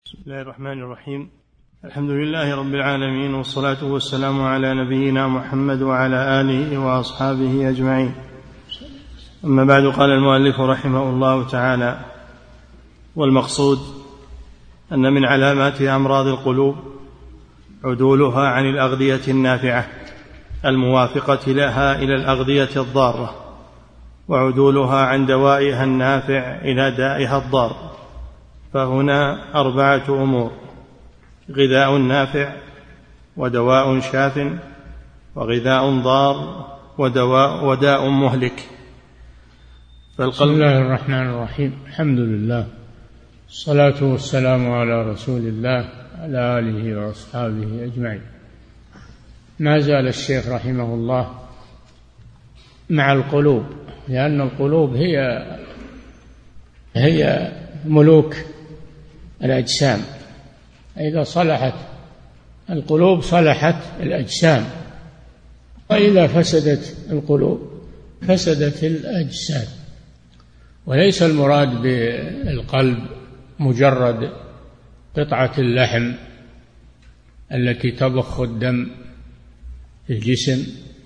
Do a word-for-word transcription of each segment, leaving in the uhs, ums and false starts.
بسم الله الرحمن الرحيم. الحمد لله رب العالمين، والصلاة والسلام على نبينا محمد وعلى آله وأصحابه أجمعين. أما بعد، قال المؤلف رحمه الله تعالى: والمقصود أن من علامات أمراض القلوب عدولها عن الأغذية النافعة الموافقة لها إلى الأغذية الضارة، وعدولها عن دوائها النافع إلى دائها الضار. فهنا أربعة أمور: غذاء نافع، ودواء شاف، وغذاء ضار، ودواء وداء مهلك. بسم الله الرحمن الرحيم. الحمد لله، الصلاة والسلام على رسول الله على آله وأصحابه أجمعين. ما زال الشيخ رحمه الله مع القلوب، لأن القلوب هي هي ملوك الأجسام. إذا صلحت القلوب صلحت الأجسام، وإذا فسدت القلوب فسدت الأجساد. وليس المراد بالقلب مجرد قطعة اللحم التي تضخ الدم في الجسم،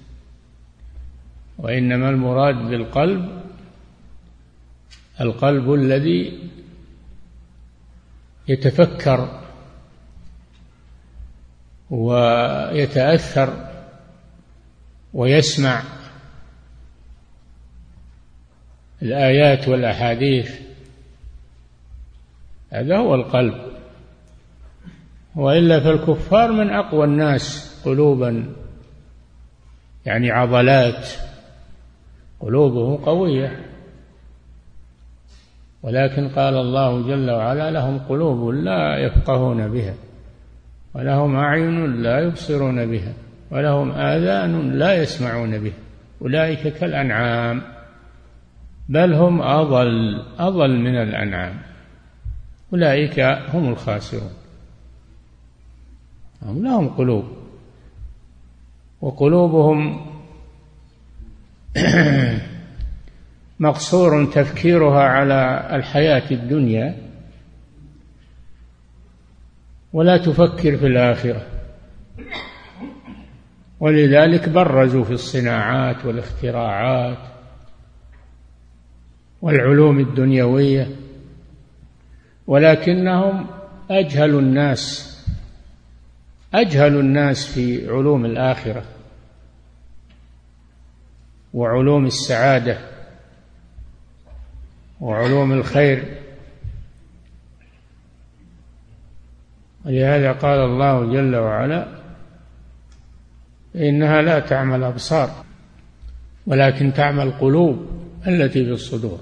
وإنما المراد بالقلب القلب الذي يتفكر ويتأثر ويسمع الآيات والأحاديث، هذا هو القلب. وإلا فالكفار من أقوى الناس قلوبا، يعني عضلات، قلوبهم قوية، ولكن قال الله جل وعلا: لهم قلوب لا يفقهون بها، ولهم أعين لا يبصرون بها، ولهم آذان لا يسمعون بها، أولئك كالأنعام بل هم أضل أضل من الأنعام، أولئك هم الخاسرون. هم لهم قلوب، وقلوبهم مقصور تفكيرها على الحياة الدنيا، ولا تفكر في الآخرة، ولذلك برزوا في الصناعات والاختراعات والعلوم الدنيوية، ولكنهم أجهل الناس أجهل الناس في علوم الآخرة وعلوم السعادة وعلوم الخير. ولهذا قال الله جل وعلا: إنها لا تعمى الأبصار ولكن تعمى القلوب التي في الصدور.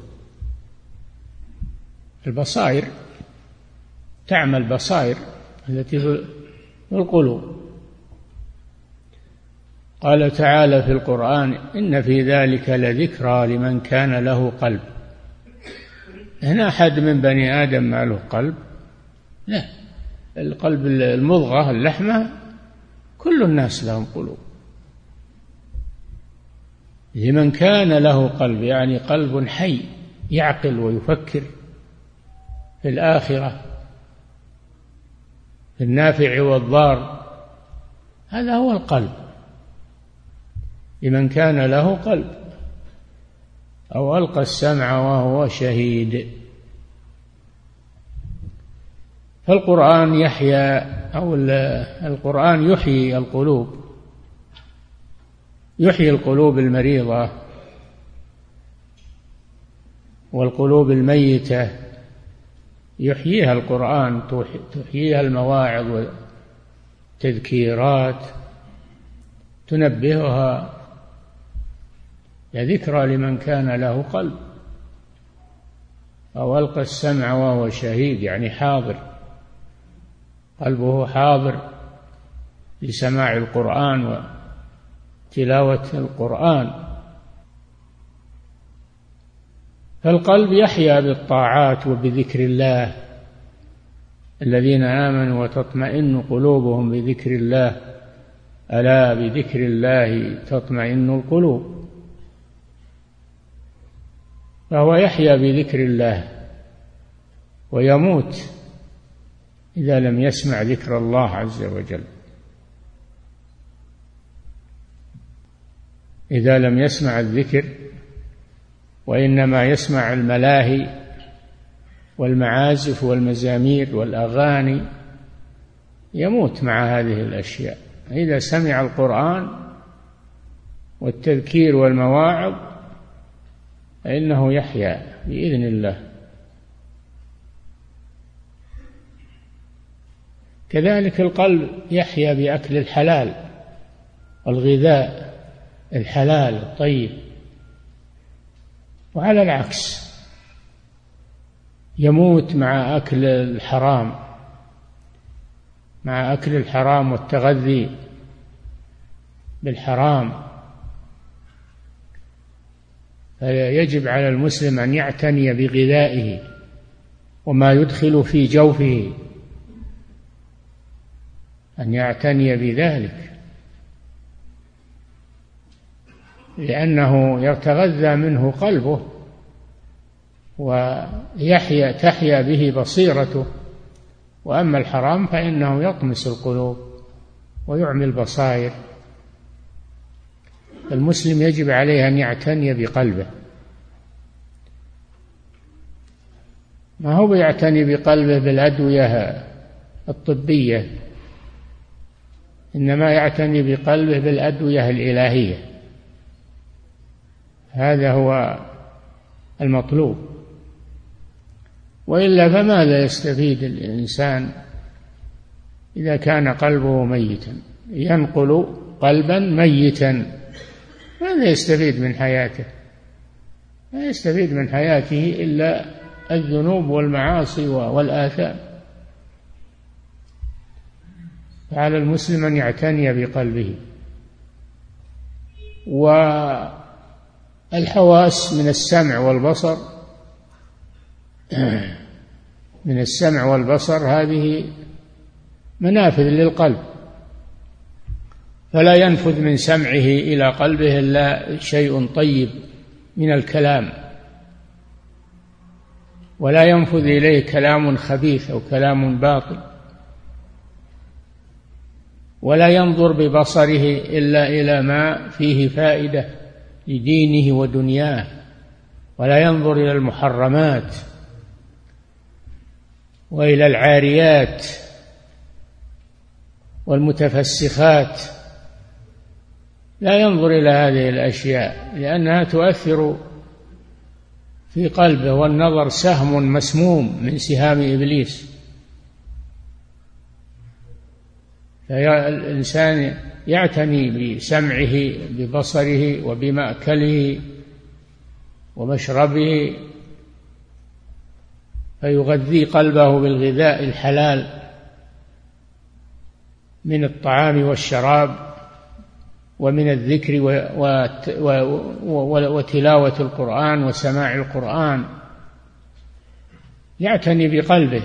البصائر تعمى البصائر التي في القلوب. قال تعالى في القرآن: إن في ذلك لذكرى لمن كان له قلب. هنا أحد من بني آدم ما له قلب؟ لا، القلب المضغة اللحمة كل الناس لهم قلوب. لمن كان له قلب يعني قلب حي يعقل ويفكر في الآخرة، في النافع والضار، هذا هو القلب. لمن كان له قلب أو ألقى السمع وهو شهيد. فالقرآن يحيى أو القرآن يحيي القلوب، يحيي القلوب المريضة والقلوب الميتة، يحييها القرآن، تحييها المواعظ والتذكيرات، تنبهها. لذكرى لمن كان له قلب أو ألقى السمع وهو شهيد، يعني حاضر، قلبه حاضر لسماع القرآن وتلاوة القرآن. فالقلب يحيا بالطاعات وبذكر الله. الذين آمنوا وتطمئن قلوبهم بذكر الله، ألا بذكر الله تطمئن القلوب. فهو يحيا بذكر الله ويموت إذا لم يسمع ذكر الله عز وجل، إذا لم يسمع الذكر وإنما يسمع الملاهي والمعازف والمزامير والأغاني يموت مع هذه الأشياء. إذا سمع القرآن والتذكير والمواعظ فإنه يحيا بإذن الله. كذلك القلب يحيا بأكل الحلال والغذاء الحلال الطيب، وعلى العكس يموت مع أكل الحرام، مع أكل الحرام والتغذي بالحرام. فيجب على المسلم أن يعتني بغذائه وما يدخل في جوفه، أن يعتني بذلك، لأنه يتغذى منه قلبه ويحيا تحيا به بصيرته. وأما الحرام فإنه يطمس القلوب ويعمي البصائر. المسلم يجب عليه أن يعتني بقلبه، ما هو يعتني بقلبه بالأدوية الطبية، إنما يعتني بقلبه بالأدوية الإلهية. هذا هو المطلوب، وإلا فماذا يستفيد الإنسان إذا كان قلبه ميتا؟ ينقل قلبا ميتا، ماذا يستفيد من حياته؟ لا يستفيد من حياته إلا الذنوب والمعاصي والآثام. فعلى المسلم أن يعتني بقلبه. والحواس من السمع والبصر من السمع والبصر هذه منافذ للقلب، فلا ينفذ من سمعه إلى قلبه إلا شيء طيب من الكلام، ولا ينفذ إليه كلام خبيث أو كلام باطل. ولا ينظر ببصره إلا إلى ما فيه فائدة لدينه ودنياه، ولا ينظر إلى المحرمات وإلى العاريات والمتفسخات، لا ينظر إلى هذه الأشياء لأنها تؤثر في قلبه، والنظر سهم مسموم من سهام إبليس. فالإنسان يعتني بسمعه ببصره وبمأكله ومشربه، فيغذي قلبه بالغذاء الحلال من الطعام والشراب ومن الذكر وتلاوة القرآن وسماع القرآن. يعتني بقلبه،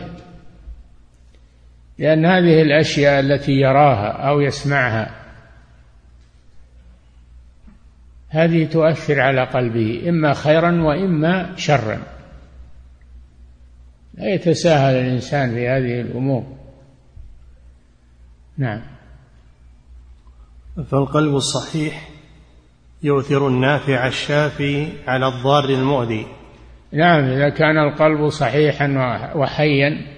لأن هذه الأشياء التي يراها أو يسمعها هذه تؤثر على قلبه إما خيرا وإما شرا. لا يتساهل الإنسان في هذه الأمور. نعم. فالقلب الصحيح يؤثر النافع الشافي على الضار المؤذي. نعم، إذا كان القلب صحيحا وحيا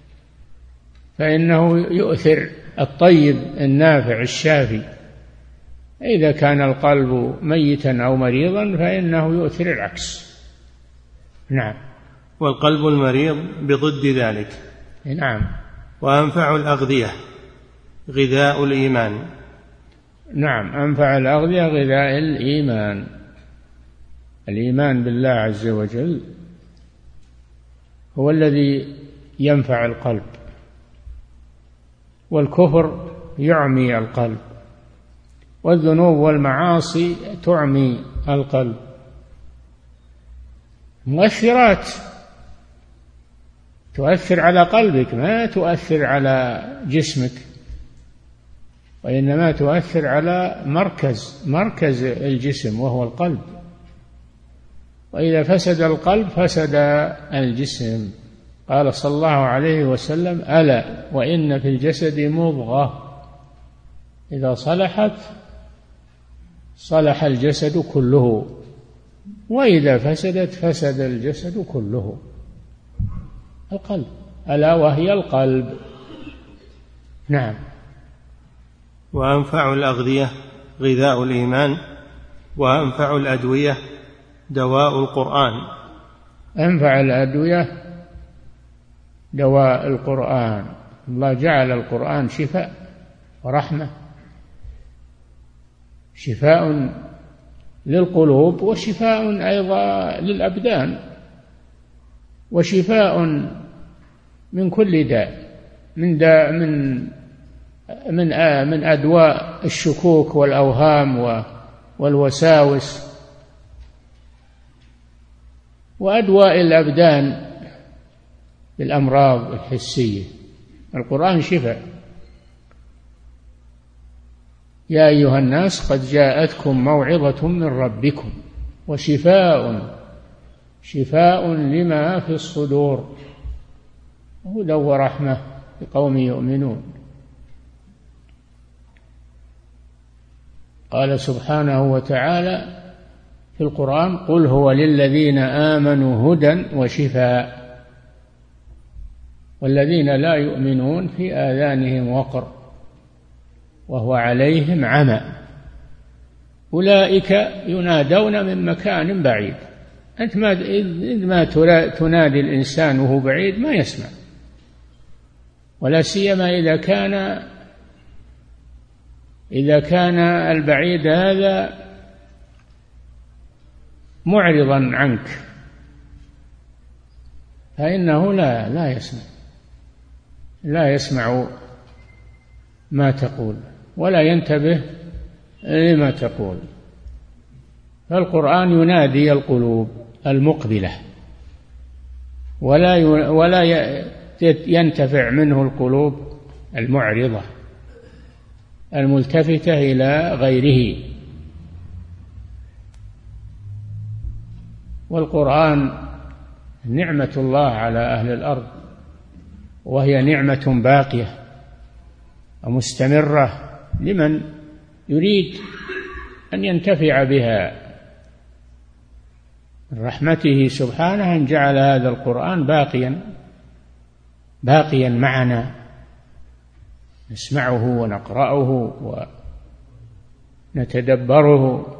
فإنه يؤثر الطيب النافع الشافي. إذا كان القلب ميتا أو مريضا فإنه يؤثر العكس. نعم. والقلب المريض بضد ذلك. نعم. وأنفع الأغذية غذاء الإيمان. نعم، أنفع الأغذية غذاء الإيمان. الإيمان بالله عز وجل هو الذي ينفع القلب، والكفر يعمي القلب، والذنوب والمعاصي تعمي القلب. مؤثرات تؤثر على قلبك، ما تؤثر على جسمك، وإنما تؤثر على مركز مركز الجسم وهو القلب. وإذا فسد القلب فسد الجسم. قال صلى الله عليه وسلم: ألا وإن في الجسد مضغة إذا صلحت صلح الجسد كله، وإذا فسدت فسد الجسد كله. القلب، ألا وهي القلب. نعم. وأنفع الأغذية غذاء الإيمان، وأنفع الأدوية دواء القرآن. أنفع الأدوية دواء القرآن. الله جعل القرآن شفاء ورحمة، شفاء للقلوب وشفاء أيضا للأبدان، وشفاء من كل داء، من داء من من من أدواء الشكوك والأوهام والوساوس، وأدواء الأبدان بالأمراض الحسية. القرآن شفاء. يا أيها الناس قد جاءتكم موعظة من ربكم وشفاء شفاء لما في الصدور هدى ورحمة لقوم يؤمنون. قال سبحانه وتعالى في القرآن: قل هو للذين آمنوا هدى وشفاء والذين لا يؤمنون في آذانهم وقر وهو عليهم عمى أولئك ينادون من مكان بعيد. أنت ما إذ ما تنادي الإنسان وهو بعيد ما يسمع، ولا سيما إذا كان إذا كان البعيد هذا معرضا عنك فإنه لا لا يسمع لا يسمع ما تقول ولا ينتبه لما تقول. فالقرآن ينادي القلوب المقبلة، ولا ولا ينتفع منه القلوب المعرضة الملتفتة إلى غيره. والقرآن نعمة الله على أهل الأرض، وهي نعمة باقية ومستمرة لمن يريد أن ينتفع بها. من رحمته سبحانه أن جعل هذا القرآن باقيا باقيا معنا، نسمعه ونقرأه ونتدبره.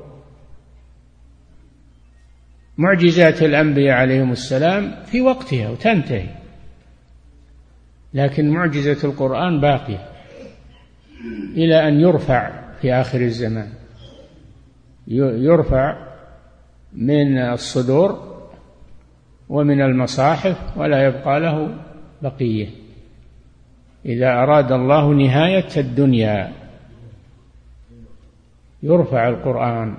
معجزات الأنبياء عليهم السلام في وقتها وتنتهي، لكن معجزة القرآن باقية إلى أن يرفع في آخر الزمان، يرفع من الصدور ومن المصاحف ولا يبقى له بقية. إذا أراد الله نهاية الدنيا يرفع القرآن.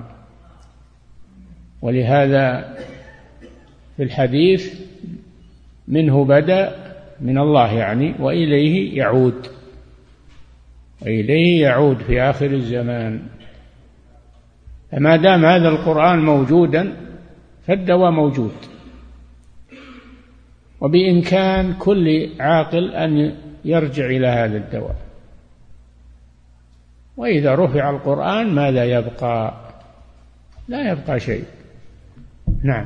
ولهذا في الحديث: منه بدأ، من الله يعني، وإليه يعود وإليه يعود في آخر الزمان. فما دام هذا القرآن موجودا فالدواء موجود، وبإمكان كل عاقل أن يرجع إلى هذا الدواء. وإذا رفع القرآن ماذا يبقى؟ لا يبقى شيء. نعم.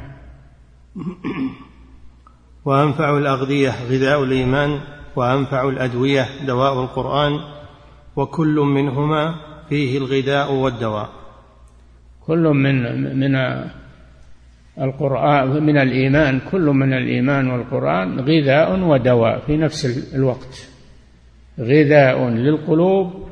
وأنفع الأغذية غذاء الإيمان، وأنفع الأدوية دواء القرآن، وكل منهما فيه الغذاء والدواء. كل من من القرآن من الإيمان، كل من الإيمان والقرآن غذاء ودواء في نفس الوقت، غذاء للقلوب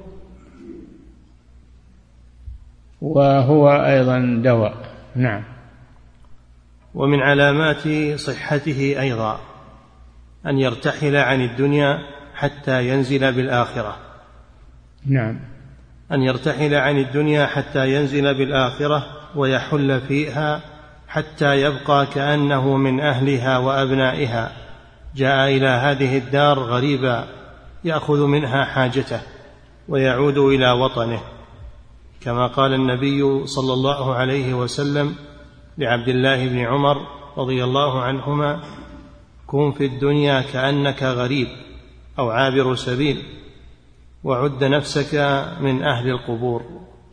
وهو أيضا دواء. نعم. ومن علامات صحته أيضا أن يرتحل عن الدنيا حتى ينزل بالآخرة. نعم. أن يرتحل عن الدنيا حتى ينزل بالآخرة ويحل فيها حتى يبقى كأنه من أهلها وأبنائها، جاء إلى هذه الدار غريبا يأخذ منها حاجته ويعود إلى وطنه، كما قال النبي صلى الله عليه وسلم لعبد الله بن عمر رضي الله عنهما: كن في الدنيا كأنك غريب أو عابر سبيل وعد نفسك من أهل القبور.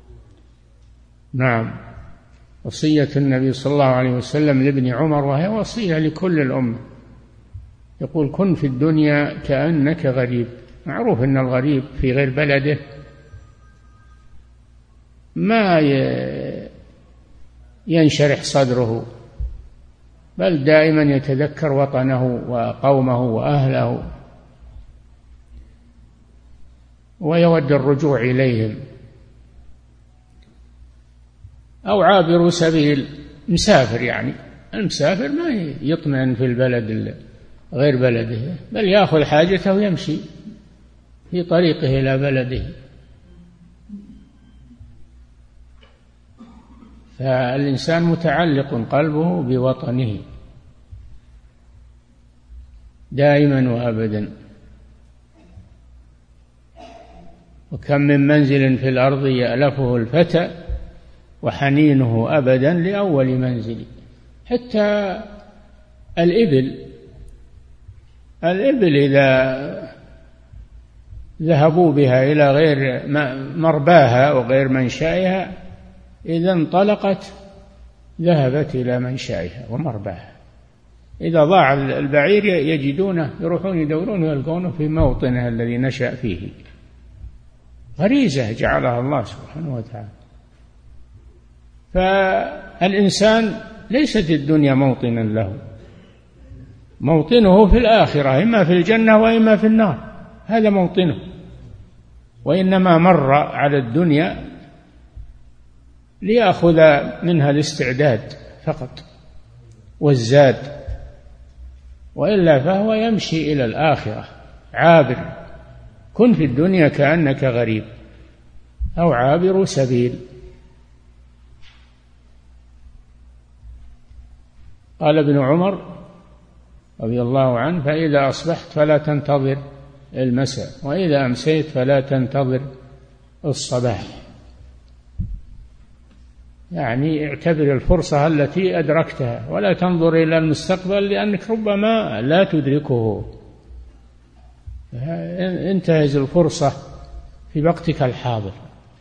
نعم، وصية النبي صلى الله عليه وسلم لابن عمر، وهي وصية لكل الأمة، يقول كن في الدنيا كأنك غريب. معروف أن الغريب في غير بلده ما ينشرح صدره، بل دائما يتذكر وطنه وقومه وأهله ويود الرجوع إليهم. أو عابر سبيل، مسافر، يعني المسافر ما يطمئن في البلد غير بلده، بل يأخذ حاجته ويمشي في طريقه إلى بلده. فالإنسان متعلق قلبه بوطنه دائما وأبدا. وكم من منزل في الأرض يألفه الفتى وحنينه أبدا لأول منزل. حتى الإبل الإبل إذا ذهبوا بها إلى غير مرباها وغير منشأها، إذا انطلقت ذهبت إلى منشأها ومرباها. إذا ضاع البعير يجدونه، يروحون يدورون ويلقونه في موطنه الذي نشأ فيه. غريزة جعلها الله سبحانه وتعالى. فالإنسان ليست الدنيا موطنا له، موطنه في الآخرة، إما في الجنة وإما في النار، هذا موطنه. وإنما مر على الدنيا ليأخذ منها الاستعداد فقط والزاد، وإلا فهو يمشي إلى الآخرة عابر. كن في الدنيا كأنك غريب أو عابر سبيل. قال ابن عمر رضي الله عنه: فإذا أصبحت فلا تنتظر المساء، وإذا أمسيت فلا تنتظر الصباح. يعني اعتبر الفرصة التي أدركتها، ولا تنظر إلى المستقبل لأنك ربما لا تدركه. انتهز الفرصة في وقتك الحاضر.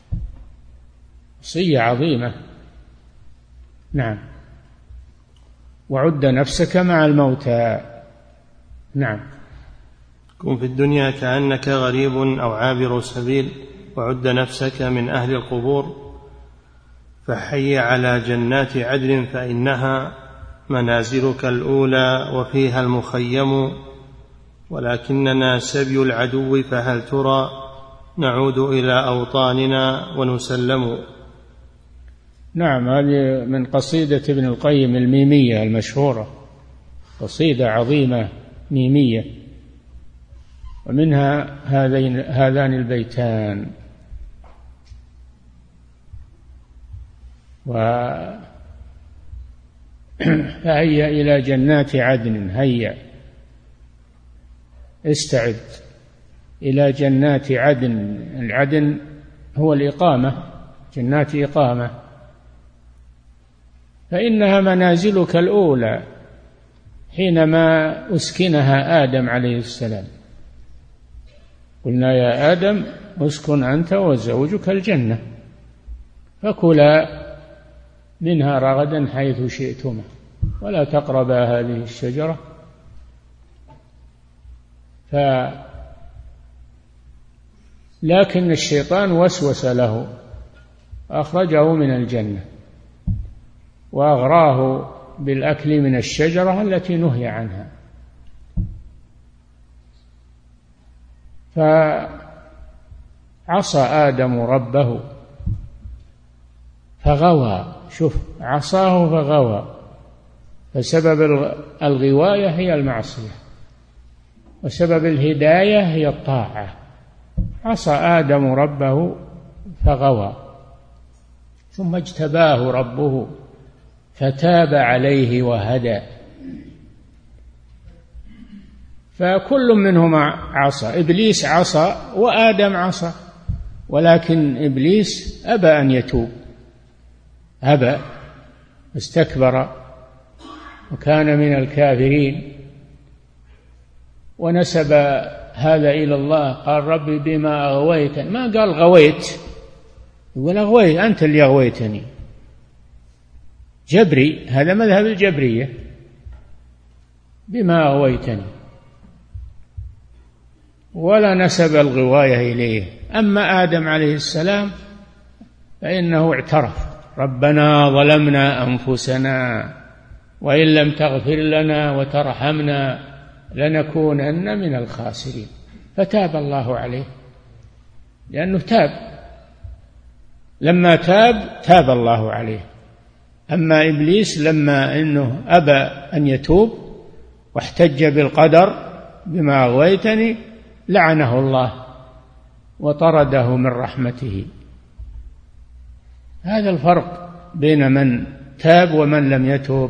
وصية عظيمة. نعم. وعد نفسك مع الموتى. نعم. كن في الدنيا كأنك غريب أو عابر سبيل وعد نفسك من أهل القبور، فحي على جنات عدن فإنها منازلك الأولى وفيها المخيم، ولكننا سبي العدو فهل ترى نعود إلى أوطاننا ونسلم. نعم، هذه من قصيدة ابن القيم الميمية المشهورة، قصيدة عظيمة ميمية، ومنها هذين هذان البيتان: وهيا إلى جنات عدن، هيا استعد إلى جنات عدن. العدن هو الإقامة، جنات إقامة، فإنها منازلك الأولى حينما أسكنها آدم عليه السلام. قلنا يا آدم اسكن أنت وزوجك الجنة فكلا منها رغدا حيث شئتما ولا تقربا هذه الشجرة. ف لكن الشيطان وسوس له أخرجه من الجنة وأغراه بالأكل من الشجرة التي نهي عنها، فعصى آدم ربه فغوى. شوف، عصاه فغوى، فسبب الغواية هي المعصية، وسبب الهداية هي الطاعة. عصى آدم ربه فغوى، ثم اجتباه ربه فتاب عليه وهدى. فكل منهما عصى، إبليس عصى وآدم عصى، ولكن إبليس أبى أن يتوب، أبى، استكبر وكان من الكافرين. ونسب هذا إلى الله، قال ربي بما أغويتني، ما قال غويت، يقول أغويت، أنت اللي أغويتني. جبري، هذا مذهب الجبرية، بما أغويتني، ولا نسب الغواية إليه. أما آدم عليه السلام فإنه اعترف ربنا ظلمنا أنفسنا وإن لم تغفر لنا وترحمنا لنكونن من الخاسرين، فتاب الله عليه لأنه تاب، لما تاب تاب الله عليه. أما إبليس لما أنه أبى أن يتوب واحتج بالقدر بما أغويتني لعنه الله وطرده من رحمته. هذا الفرق بين من تاب ومن لم يتوب.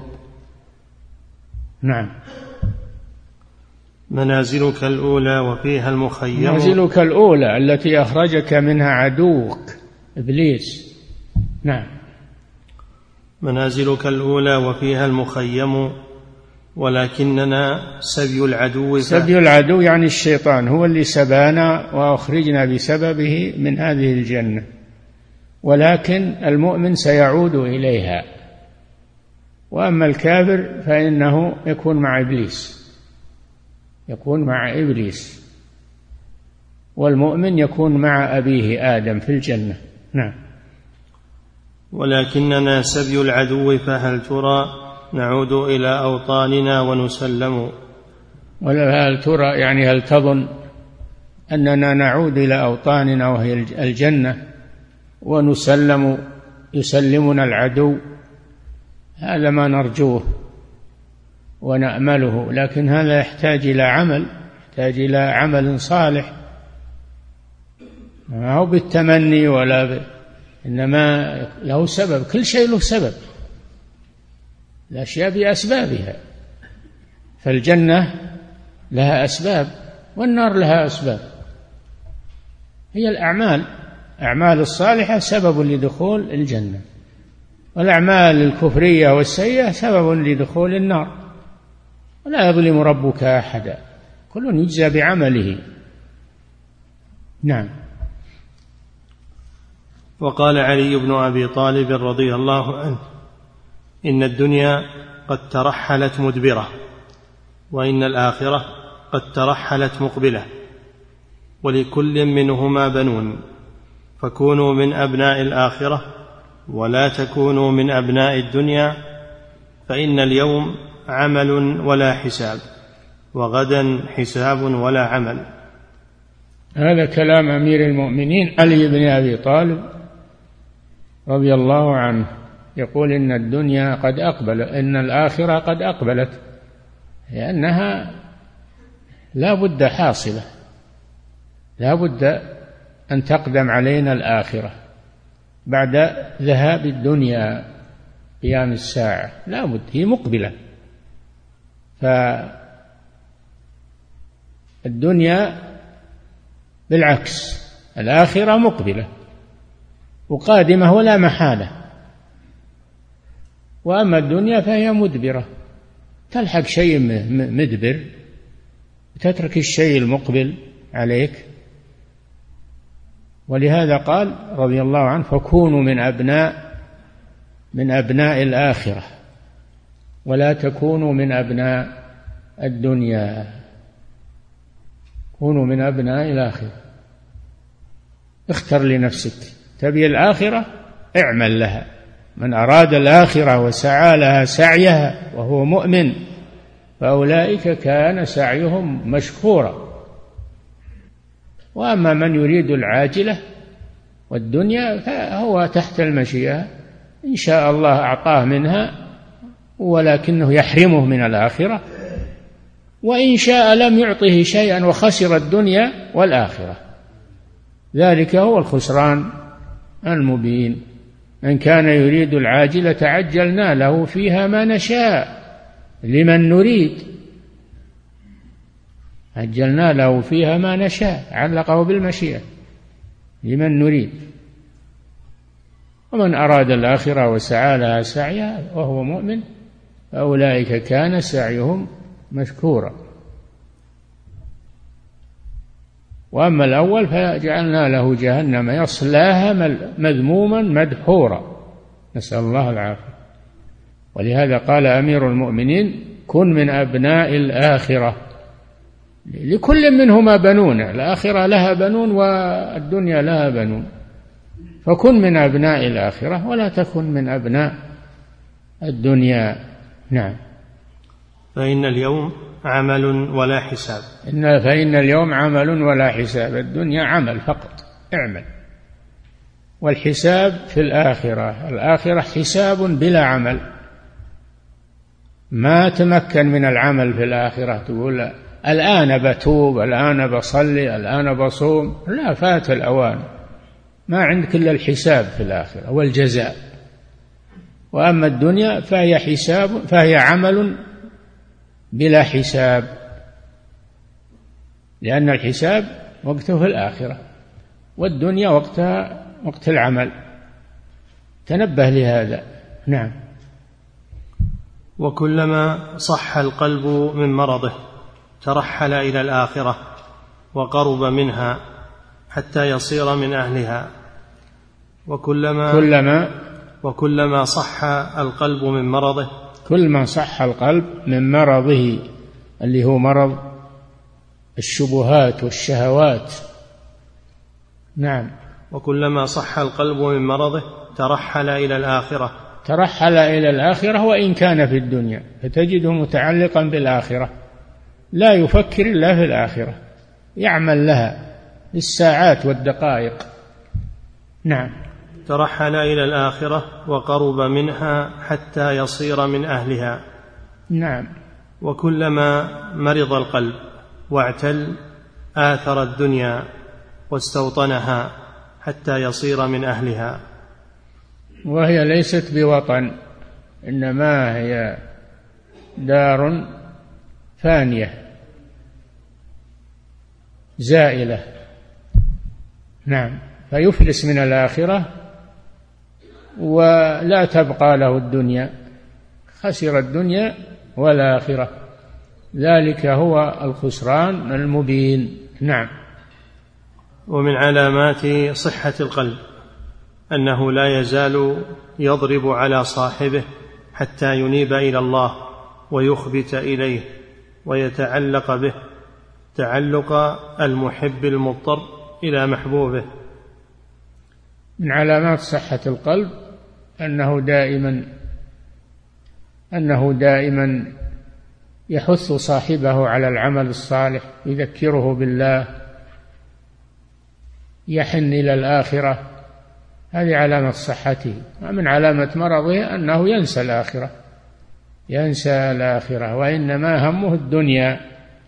نعم. منازلك الأولى وفيها المخيم. منازلك الأولى التي أخرجك منها عدوك إبليس. نعم. منازلك الأولى وفيها المخيم ولكننا سبي العدو. سبي العدو يعني الشيطان هو اللي سبانا وأخرجنا بسببه من هذه الجنة، ولكن المؤمن سيعود إليها، وأما الكافر فإنه يكون مع إبليس، يكون مع إبليس، والمؤمن يكون مع أبيه آدم في الجنة. نعم. ولكننا سبي العدو فهل ترى نعود إلى أوطاننا ونسلم. ولا هل ترى يعني هل تظن أننا نعود إلى أوطاننا وهي الجنة ونسلم، يسلمنا العدو؟ هذا ما نرجوه ونأمله، لكن هذا يحتاج إلى عمل، يحتاج إلى عمل صالح، ما هو بالتمني ولا ب... إنما له سبب، كل شيء له سبب، الأشياء بأسبابها، فالجنة لها أسباب والنار لها أسباب، هي الأعمال، أعمال الصالحة سبب لدخول الجنة، والأعمال الكفرية والسيئة سبب لدخول النار، ولا يظلم ربك أحدا، كل يجزى بعمله. نعم. وقال علي بن أبي طالب رضي الله عنه إن الدنيا قد ترحلت مدبرة، وإن الآخرة قد ترحلت مقبلة، ولكل منهما بنون، فكونوا من أبناء الآخرة ولا تكونوا من أبناء الدنيا، فإن اليوم عمل ولا حساب، وغدا حساب ولا عمل. هذا كلام أمير المؤمنين علي بن أبي طالب رضي الله عنه، يقول إن الدنيا قد أقبل، إن الآخرة قد أقبلت، لأنها لا بد حاصلة، لا بد أن تقدم علينا الآخرة بعد ذهاب الدنيا، قيام الساعة لا بد، هي مقبلة. فالدنيا بالعكس، الآخرة مقبلة وقادمة ولا محالة، وأما الدنيا فهي مدبرة، تلحق شيء مدبر وتترك الشيء المقبل عليك. ولهذا قال رضي الله عنه فكونوا من أبناء من أبناء الآخرة ولا تكونوا من أبناء الدنيا، كونوا من أبناء الآخرة. اختر لنفسك، تبي الآخرة اعمل لها، من أراد الآخرة وسعى لها سعيها وهو مؤمن فأولئك كان سعيهم مشكورا. وأما من يريد العاجلة والدنيا فهو تحت المشيئة، إن شاء الله أعطاه منها ولكنه يحرمه من الآخرة، وإن شاء لم يعطه شيئا وخسر الدنيا والآخرة، ذلك هو الخسران المبين. من كان يريد العاجلة عجلنا له فيها ما نشاء لمن نريد، عجلنا له فيها ما نشاء، علقه بالمشيئة، لمن نريد. ومن أراد الآخرة وسعى لها سعيها وهو مؤمن فأولئك كان سعيهم مشكورا. وأما الأول فجعلنا له جهنم يصلاها مذموما مدحورا، نسأل الله العافية. ولهذا قال أمير المؤمنين: كن من أبناء الآخرة، لكل منهما بنون، الآخرة لها بنون والدنيا لها بنون، فكن من أبناء الآخرة ولا تكن من أبناء الدنيا. نعم. فإن اليوم عمل ولا حساب. إن فإن اليوم عمل ولا حساب، الدنيا عمل فقط، اعمل، والحساب في الآخرة، الآخرة حساب بلا عمل، ما تمكن من العمل في الآخرة تقول الآن بتوب، الآن بصلي، الآن بصوم، لا، فات الأوان، ما عندك إلا الحساب في الآخرة والجزاء. وأما الدنيا فهي حساب، فهي عمل بلا حساب، لأن الحساب وقته في الآخرة، والدنيا وقتها وقت العمل، تنبه لهذا. نعم. وكلما صح القلب من مرضه ترحل إلى الآخرة وقرب منها حتى يصير من أهلها. وكلما كلما وكلما صح القلب من مرضه كل ما صح القلب من مرضه، اللي هو مرض الشبهات والشهوات. نعم. وكلما صح القلب من مرضه ترحل إلى الآخرة ترحل إلى الآخرة وإن كان في الدنيا، فتجده متعلقا بالآخرة، لا يفكر إلا في الآخرة، يعمل لها الساعات والدقائق. نعم. ترحل إلى الآخرة وقرب منها حتى يصير من أهلها. نعم. وكلما مرض القلب واعتل آثر الدنيا واستوطنها حتى يصير من أهلها. وهي ليست بوطن، إنما هي دار فانية زائلة. نعم. فيفلس من الآخرة ولا تبقى له الدنيا، خسر الدنيا والآخرة، ذلك هو الخسران المبين. نعم. ومن علامات صحة القلب أنه لا يزال يضرب على صاحبه حتى ينيب إلى الله ويخبت إليه ويتعلق به تعلق المحب المضطر إلى محبوبه. من علامات صحة القلب أنه دائما أنه دائما يحث صاحبه على العمل الصالح، يذكره بالله، يحن إلى الآخرة، هذه علامة صحته. ومن علامة مرضه أنه ينسى الآخرة ينسى الآخرة وإنما همه الدنيا.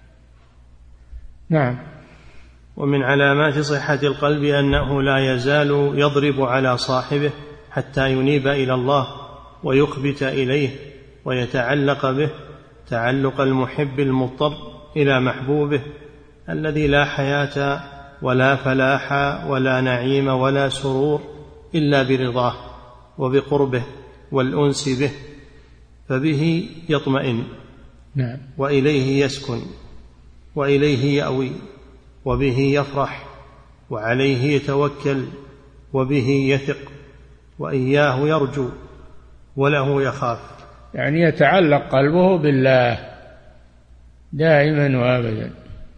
نعم. ومن علامات صحة القلب أنه لا يزال يضرب على صاحبه حتى ينيب إلى الله ويخبت إليه ويتعلق به تعلق المحب المضطر إلى محبوبه الذي لا حياة ولا فلاح ولا نعيم ولا سرور إلا برضاه وبقربه والأنس به، فبه يطمئن. نعم. وإليه يسكن وإليه يأوي وبه يفرح وعليه يتوكل وبه يثق وإياه يرجو وله يخاف. يعني يتعلق قلبه بالله دائما وابدا،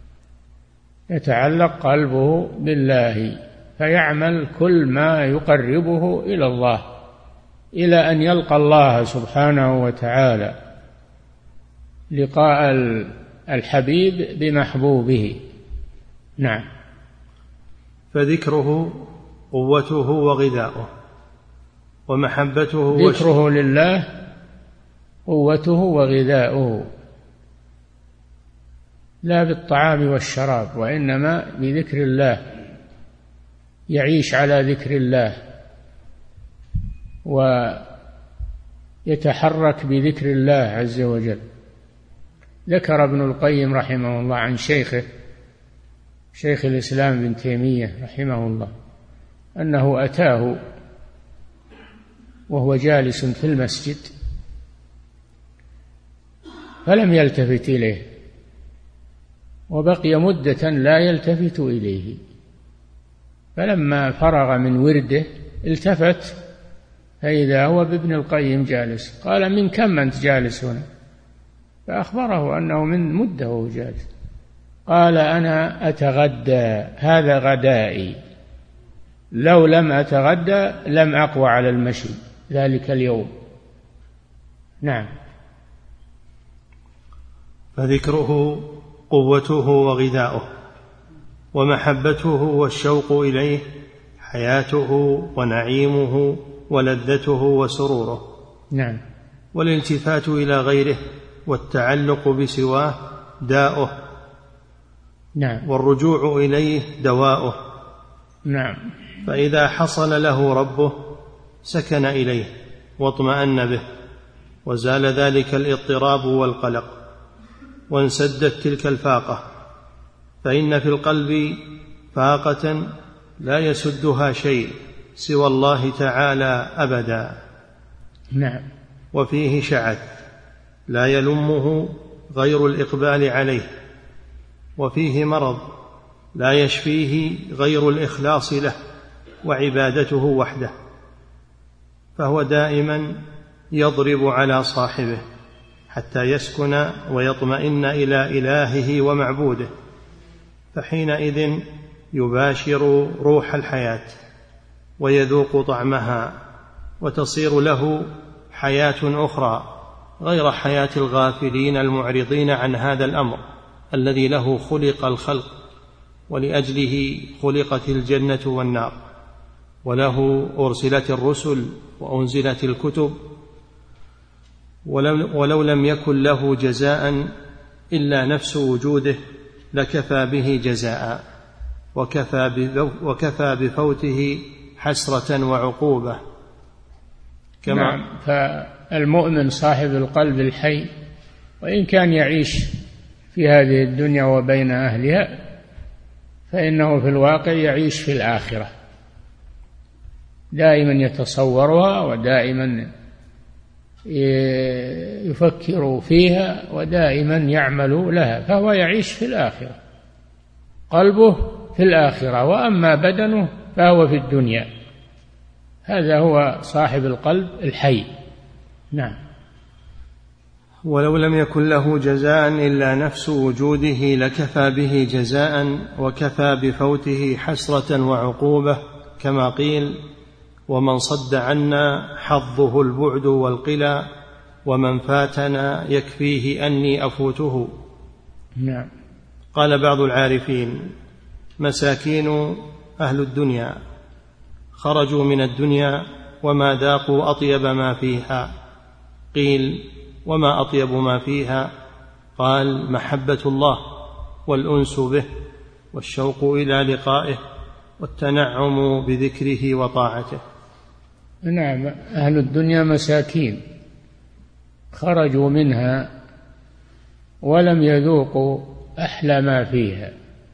يتعلق قلبه بالله، فيعمل كل ما يقربه إلى الله إلى أن يلقى الله سبحانه وتعالى، لقاء الحبيب بمحبوبه. نعم. فذكره قوته وغذاؤه ومحبته ذكره لله قوته وغذاؤه، لا بالطعام والشراب، وإنما بذكر الله، يعيش على ذكر الله ويتحرك بذكر الله عز وجل. ذكر ابن القيم رحمه الله عن شيخه شيخ الإسلام ابن تيمية رحمه الله أنه أتاه وهو جالس في المسجد فلم يلتفت إليه، وبقي مدة لا يلتفت إليه، فلما فرغ من ورده التفت فإذا هو بابن القيم جالس. قال: من كم أنت جالس هنا؟ فأخبره أنه من مدة وهو جالس. قال: أنا أتغدى، هذا غدائي، لو لم أتغدى لم أقوى على المشي ذلك اليوم. نعم. فذكره قوته وغذاؤه، ومحبته والشوق إليه حياته ونعيمه ولذته وسروره. نعم. والالتفات إلى غيره والتعلق بسواه داؤه. نعم. والرجوع إليه دواؤه. نعم. فإذا حصل له ربه سكن إليه واطمأن به، وزال ذلك الاضطراب والقلق، وانسدت تلك الفاقة. فإن في القلب فاقة لا يسدها شيء سوى الله تعالى أبدا. نعم. وفيه شعث لا يلمه غير الإقبال عليه، وفيه مرض لا يشفيه غير الإخلاص له وعبادته وحده، فهو دائما يضرب على صاحبه حتى يسكن ويطمئن إلى إلهه ومعبوده، فحينئذ يباشر روح الحياة ويذوق طعمها، وتصير له حياة أخرى غير حياة الغافلين المعرضين عن هذا الأمر الذي له خلق الخلق، ولأجله خلقت الجنة والنار، وله أرسلت الرسل وأنزلت الكتب، ولو لم يكن له جزاء إلا نفس وجوده لكفى به جزاء، وكفى بفوته حسرة وعقوبة. كما نعم. فالمؤمن صاحب القلب الحي، وإن كان يعيش في هذه الدنيا وبين أهلها، فإنه في الواقع يعيش في الآخرة، دائما يتصورها ودائما يفكر فيها ودائما يعمل لها، فهو يعيش في الآخرة، قلبه في الآخرة، وأما بدنه فهو في الدنيا. هذا هو صاحب القلب الحي. نعم. ولو لم يكن له جزاء إلا نفس وجوده لكفى به جزاء، وكفى بفوته حسرة وعقوبة، كما قيل: ومن صد عنا حظه البعد والقلى، ومن فاتنا يكفيه أني أفوته. نعم. قال بعض العارفين: مساكين أهل الدنيا خرجوا من الدنيا وما ذاقوا أطيب ما فيها. قيل: وما أطيب ما فيها؟ قال: محبة الله والأنس به والشوق إلى لقائه والتنعم بذكره وطاعته. نعم. أهل الدنيا مساكين خرجوا منها ولم يذوقوا أحلى ما فيها،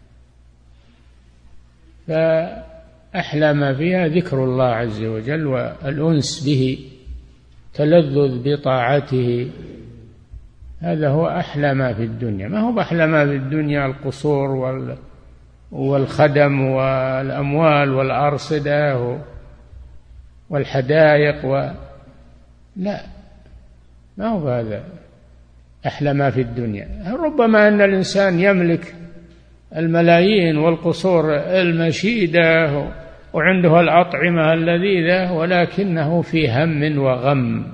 فأحلى ما فيها ذكر الله عز وجل والأنس به، تلذذ بطاعته، هذا هو أحلى ما في الدنيا. ما هو أحلى ما في الدنيا القصور والخدم والأموال والأرصدة والحدائق و... لا، ما هو هذا أحلى ما في الدنيا. ربما أن الإنسان يملك الملايين والقصور المشيدة وعنده الأطعمة اللذيذة، ولكنه في هم وغم،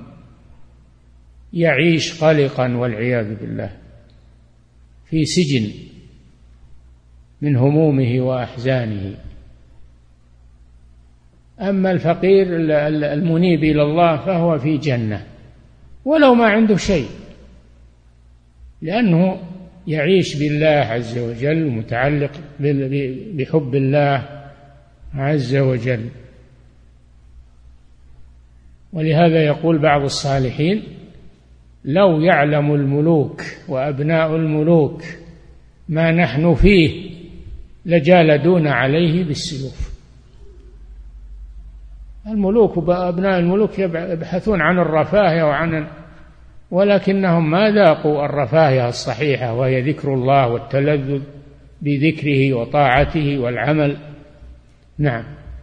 يعيش قلقا والعياذ بالله، في سجن من همومه وأحزانه. أما الفقير المنيب إلى الله فهو في جنة ولو ما عنده شيء، لأنه يعيش بالله عز وجل، متعلق بحب الله عز وجل. ولهذا يقول بعض الصالحين: لو يعلم الملوك وأبناء الملوك ما نحن فيه لجالدون عليه بالسيوف. الملوك وأبناء الملوك يبحثون عن الرفاهية وعن ولكنهم ما ذاقوا الرفاهية الصحيحة، وهي ذكر الله والتلذذ بذكره وطاعته والعمل. نعم.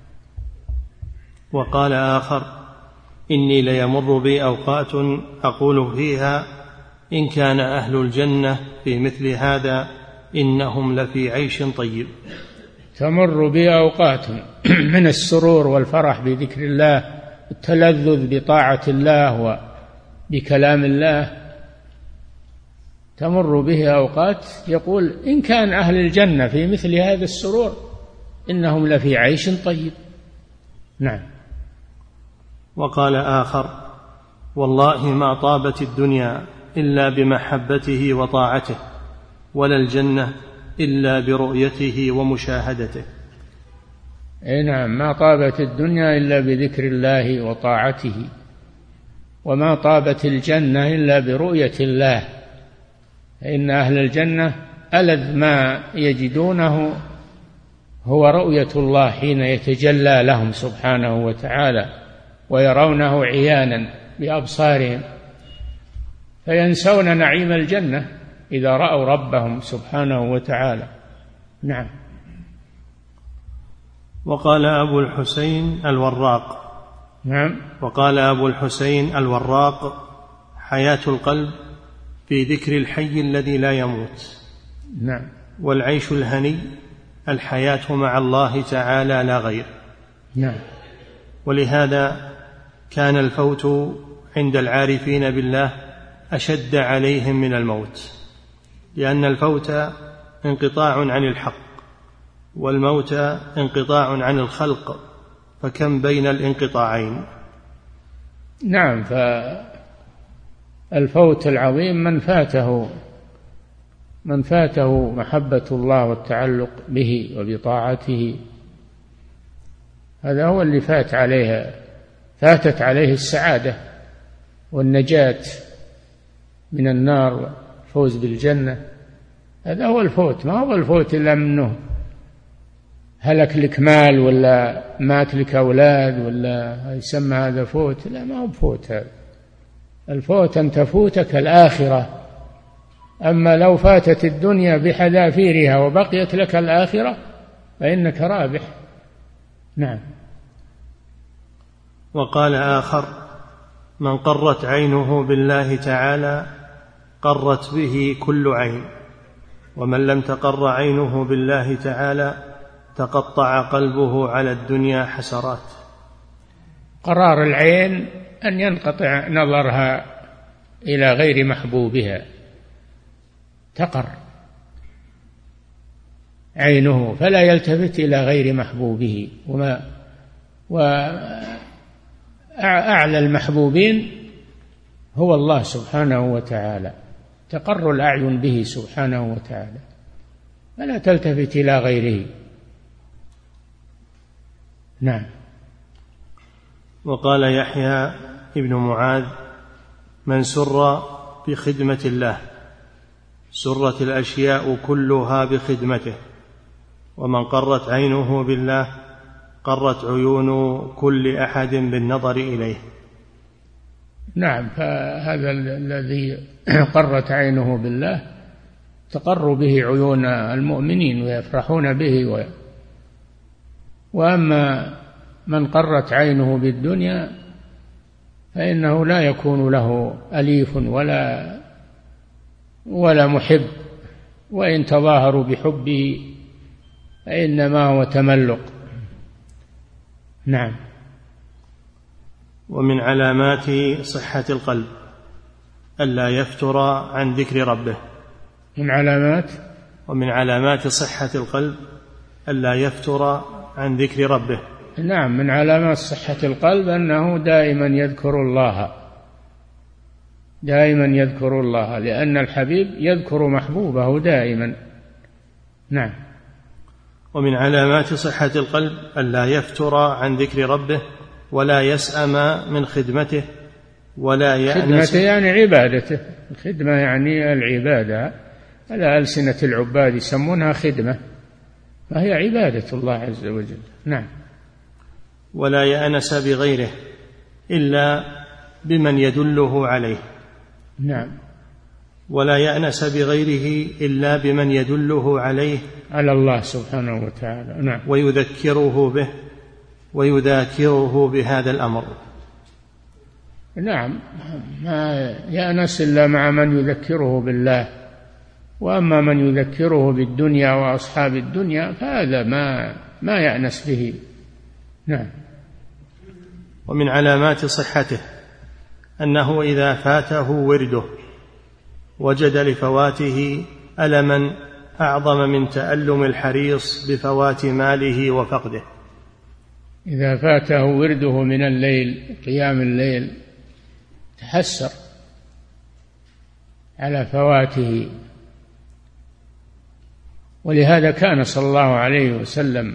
وقال آخر: إني ليمر بي أوقات أقول فيها إن كان أهل الجنة في مثل هذا إنهم لفي عيش طيب. تمر بي أوقات من السرور والفرح بذكر الله، التلذذ بطاعة الله وبكلام الله، تمر به أوقات يقول إن كان أهل الجنة في مثل هذا السرور إنهم لفي عيش طيب. نعم. وقال آخر: والله ما طابت الدنيا إلا بمحبته وطاعته، ولا الجنة إلا برؤيته ومشاهدته. أي نعم، ما طابت الدنيا إلا بذكر الله وطاعته، وما طابت الجنة إلا برؤية الله. إن أهل الجنة ألذ ما يجدونه هو رؤية الله حين يتجلى لهم سبحانه وتعالى ويرونه عيانا بأبصارهم، فينسون نعيم الجنة إذا رأوا ربهم سبحانه وتعالى. نعم. وقال أبو الحسين الوراق نعم. وقال أبو الحسين الوراق: حياة القلب في ذكر الحي الذي لا يموت. نعم. والعيش الهني الحياة مع الله تعالى لا غير. نعم. ولهذا كان الفوت عند العارفين بالله أشد عليهم من الموت، لأن الفوت انقطاع عن الحق، والموت انقطاع عن الخلق، فكم بين الانقطاعين. نعم. فالفوت العظيم من فاته من فاته محبة الله والتعلق به وبطاعته، هذا هو اللي فات عليها فاتت عليه السعادة والنجاة من النار والفوز بالجنة. هذا هو الفوت، ما هو الفوت إلا منه هلك لك مال ولا مات لك أولاد ولا يسمى هذا فوت. لا، ما هو بفوت هذا. الفوت أن تفوتك الآخرة. أما لو فاتت الدنيا بحذافيرها وبقيت لك الآخرة فإنك رابح. نعم. وقال آخر: من قرت عينه بالله تعالى قرت به كل عين، ومن لم تقر عينه بالله تعالى تقطع قلبه على الدنيا حسرات. قرار العين أن ينقطع نظرها إلى غير محبوبها، تقر عينه فلا يلتفت إلى غير محبوبه. وما وأعلى المحبوبين هو الله سبحانه وتعالى، تقر الأعين به سبحانه وتعالى، فلا تلتفت إلى غيره. نعم. وقال يحيى ابن معاذ: من سر بخدمة الله سرت الأشياء كلها بخدمته، ومن قرت عينه بالله قرت عيون كل أحد بالنظر إليه. نعم. فهذا الذي قرت عينه بالله تقر به عيون المؤمنين ويفرحون به و... وأما من قرت عينه بالدنيا فإنه لا يكون له أليف ولا ولا محب، وإن تظاهروا بحبه فإنما هو تملق. نعم. ومن علامات صحة القلب ألا يفتر عن ذكر ربه. من علامات ومن علامات صحة القلب ألا يفتر عن ذكر ربه. نعم. من علامات صحة القلب أنه دائما يذكر الله، دائما يذكر الله، لأن الحبيب يذكر محبوبه دائما. نعم. ومن علامات صحة القلب ألا يفتر عن ذكر ربه ولا يسأم من خدمته ولا يأنس. خدمته يعني عبادته، الخدمة يعني العبادة، على ألسنة العباد يسمونها خدمة، فهي عبادة الله عز وجل. نعم. ولا يأنس بغيره إلا بمن يدله عليه. نعم. ولا يأنس بغيره إلا بمن يدله عليه على الله سبحانه وتعالى. نعم. ويذكره به ويذاكره بهذا الأمر. نعم، ما يأنس إلا مع من يذكره بالله، وأما من يذكره بالدنيا وأصحاب الدنيا فهذا ما ما يأنس به. نعم. ومن علامات صحته أنه إذا فاته ورده وجد لفواته ألما أعظم من تألم الحريص بفوات ماله وفقده. إذا فاته ورده من الليل، قيام الليل، تحسر على فواته. ولهذا كان صلى الله عليه وسلم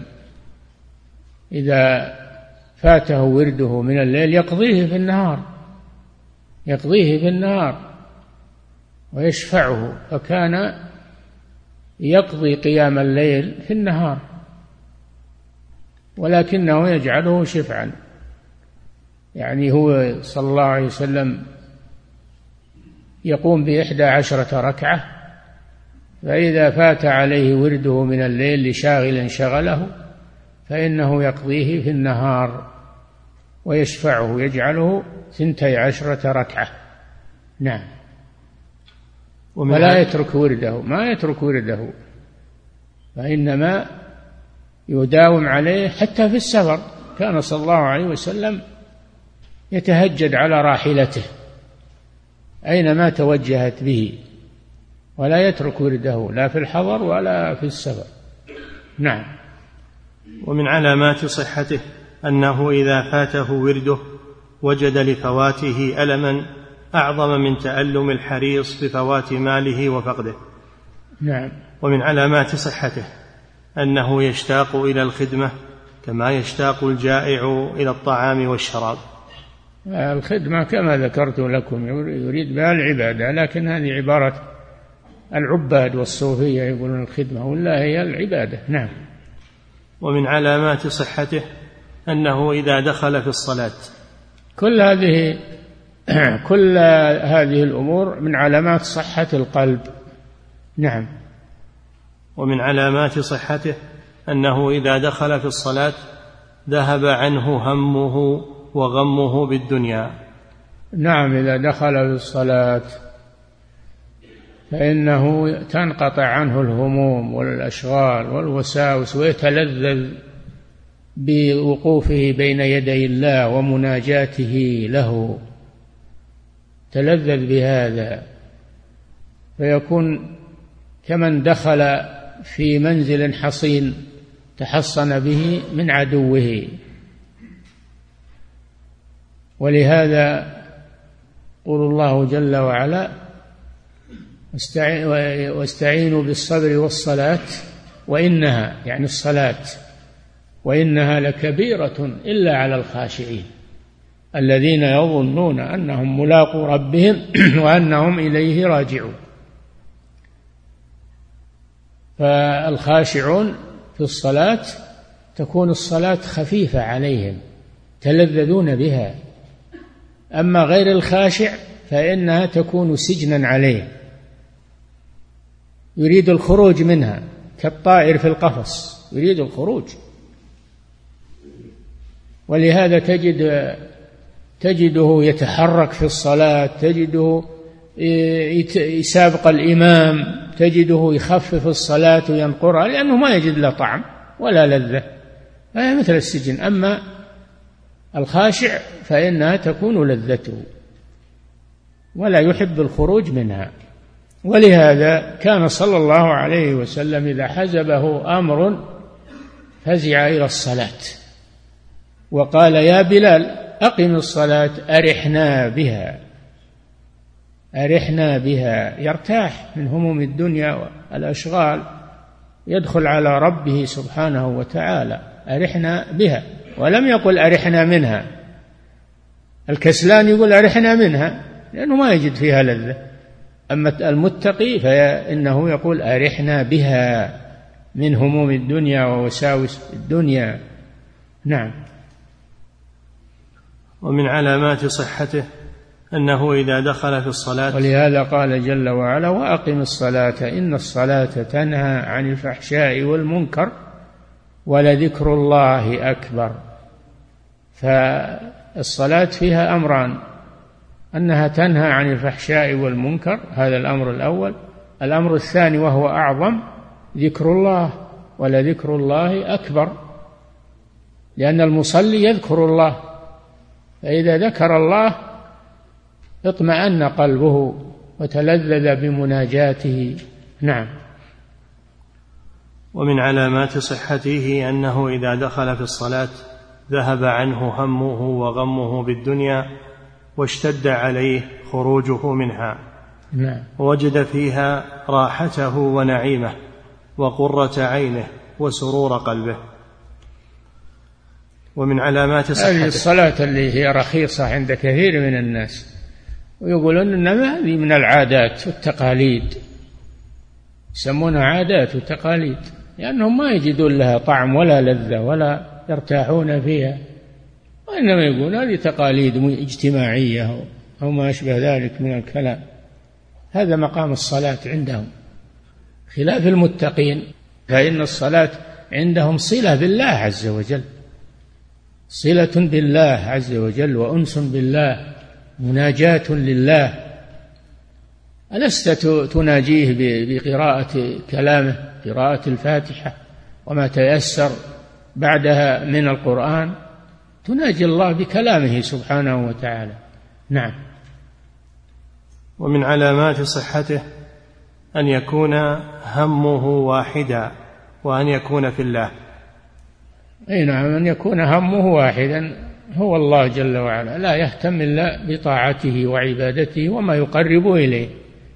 إذا فاته ورده من الليل يقضيه في النهار، يقضيه في النهار ويشفعه، فكان يقضي قيام الليل في النهار ولكنه يجعله شفعا. يعني هو صلى الله عليه وسلم يقوم بإحدى عشرة ركعة، فإذا فات عليه ورده من الليل لشاغل شغله فإنه يقضيه في النهار ويشفعه، يجعله ثنتي عشرة ركعة. نعم. ولا يترك ورده، ما يترك ورده، فإنما يداوم عليه حتى في السفر. كان صلى الله عليه وسلم يتهجد على راحلته أينما توجهت به، ولا يترك ورده لا في الحضر ولا في السفر. نعم. ومن علامات صحته أنه إذا فاته ورده وجد لفواته ألما أعظم من تألم الحريص بفوات ماله وفقده. نعم. ومن علامات صحته أنه يشتاق إلى الخدمة كما يشتاق الجائع إلى الطعام والشراب. الخدمة كما ذكرت لكم يريد بها العبادة، لكن هذه عبارة العباد والصوفية يقولون الخدمة، ولا هي العبادة. نعم. ومن علامات صحته أنه إذا دخل في الصلاة. كل هذه كل هذه الأمور من علامات صحة القلب. نعم. ومن علامات صحته أنه إذا دخل في الصلاة ذهب عنه همه وغمه بالدنيا. نعم. إذا دخل في الصلاة فإنه تنقطع عنه الهموم والأشغال والوساوس، ويتلذذ بوقوفه بين يدي الله ومناجاته له، تلذذ بهذا، فيكون كمن دخل في منزل حصين تحصن به من عدوه. ولهذا يقول الله جل وعلا: واستعينوا بالصبر والصلاة وإنها، يعني الصلاة، وإنها لكبيرة إلا على الخاشعين الذين يظنون أنهم ملاقو ربهم وأنهم إليه راجعون. فالخاشعون في الصلاة تكون الصلاة خفيفة عليهم، تلذذون بها. أما غير الخاشع فإنها تكون سجنا عليه، يريد الخروج منها كالطائر في القفص، يريد الخروج. ولهذا تجد تجده يتحرك في الصلاة، تجده يسابق الإمام، تجده يخفف الصلاة وينقرها، لأنه ما يجد له طعم ولا لذة، فهي مثل السجن. أما الخاشع فإنها تكون لذته ولا يحب الخروج منها. ولهذا كان صلى الله عليه وسلم إذا حزبه أمر فزع إلى الصلاة وقال: يا بلال أقم الصلاة أرحنا بها، أرحنا بها، يرتاح من هموم الدنيا والأشغال، يدخل على ربه سبحانه وتعالى. أرحنا بها، ولم يقل أرحنا منها. الكسلان يقول أرحنا منها لأنه ما يجد فيها لذة، أما المتقي فإنه يقول أرحنا بها من هموم الدنيا ووساوس الدنيا. نعم. ومن علامات صحته أنه إذا دخل في الصلاة، ولهذا قال جل وعلا: وأقم الصلاة إن الصلاة تنهى عن الفحشاء والمنكر ولذكر الله أكبر. فالصلاة فيها أمران: أنها تنهى عن الفحشاء والمنكر، هذا الأمر الأول. الأمر الثاني وهو أعظم: ذكر الله، ولذكر الله أكبر، لأن المصلي يذكر الله، فإذا ذكر الله اطمأن قلبه وتلذذ بمناجاته. نعم. ومن علامات صحته أنه إذا دخل في الصلاة ذهب عنه همه وغمه بالدنيا واشتد عليه خروجه منها. نعم. ووجد فيها راحته ونعيمه وقرة عينه وسرور قلبه. ومن علامات صحته هذه الصلاة اللي هي رخيصة عند كثير من الناس، ويقولون إنما هذه من العادات والتقاليد، يسمونها عادات وتقاليد، لأنهم ما يجدون لها طعم ولا لذة ولا يرتاحون فيها، وإنما يقولون هذه تقاليد اجتماعية أو ما أشبه ذلك من الكلام. هذا مقام الصلاة عندهم، خلاف المتقين، فإن الصلاة عندهم صلة بالله عز وجل، صلة بالله عز وجل وأنس بالله، مناجاة لله. ألست تناجيه بقراءة كلامه، قراءة الفاتحة وما تيسر بعدها من القرآن؟ تناجي الله بكلامه سبحانه وتعالى. نعم. ومن علامات صحته أن يكون همه واحدا، وأن يكون في الله. أي نعم، أن يكون همه واحدا، هو الله جل وعلا، لا يهتم إلا بطاعته وعبادته وما يقرب إليه،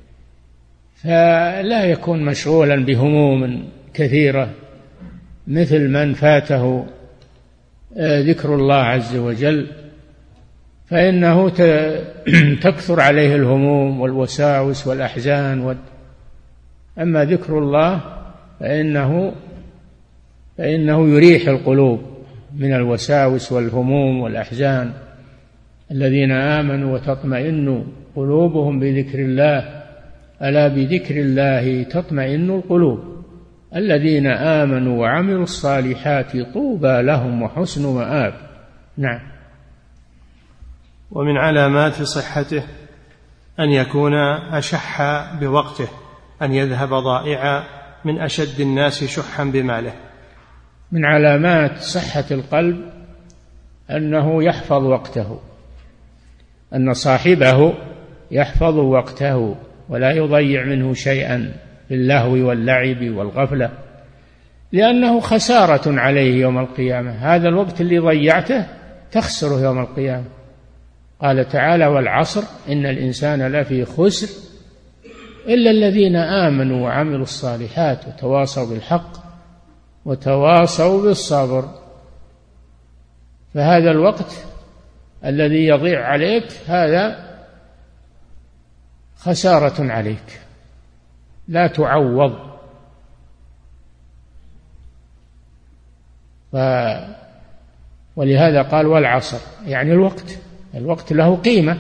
فلا يكون مشغولا بهموم كثيرة مثل من فاته ذكر الله عز وجل، فإنه تكثر عليه الهموم والوساوس والأحزان. أما ذكر الله فإنه فإنه يريح القلوب من الوساوس والهموم والأحزان. الذين آمنوا وتطمئن قلوبهم بذكر الله، ألا بذكر الله تطمئن القلوب، الذين آمنوا وعملوا الصالحات طوبى لهم وحسن مآب. نعم. ومن علامات صحته أن يكون أشح بوقته، أن يذهب ضائعا من أشد الناس شحا بماله. من علامات صحة القلب أنه يحفظ وقته، أن صاحبه يحفظ وقته ولا يضيع منه شيئا في اللهو واللعب والغفلة، لأنه خسارة عليه يوم القيامة. هذا الوقت اللي ضيعته تخسره يوم القيامة. قال تعالى: والعصر إن الإنسان لفي خسر إلا الذين آمنوا وعملوا الصالحات وتواصوا بالحق وتواصوا بالصبر. فهذا الوقت الذي يضيع عليك هذا خسارة عليك لا تعوض. ف ولهذا قال: والعصر، يعني الوقت، الوقت له قيمة.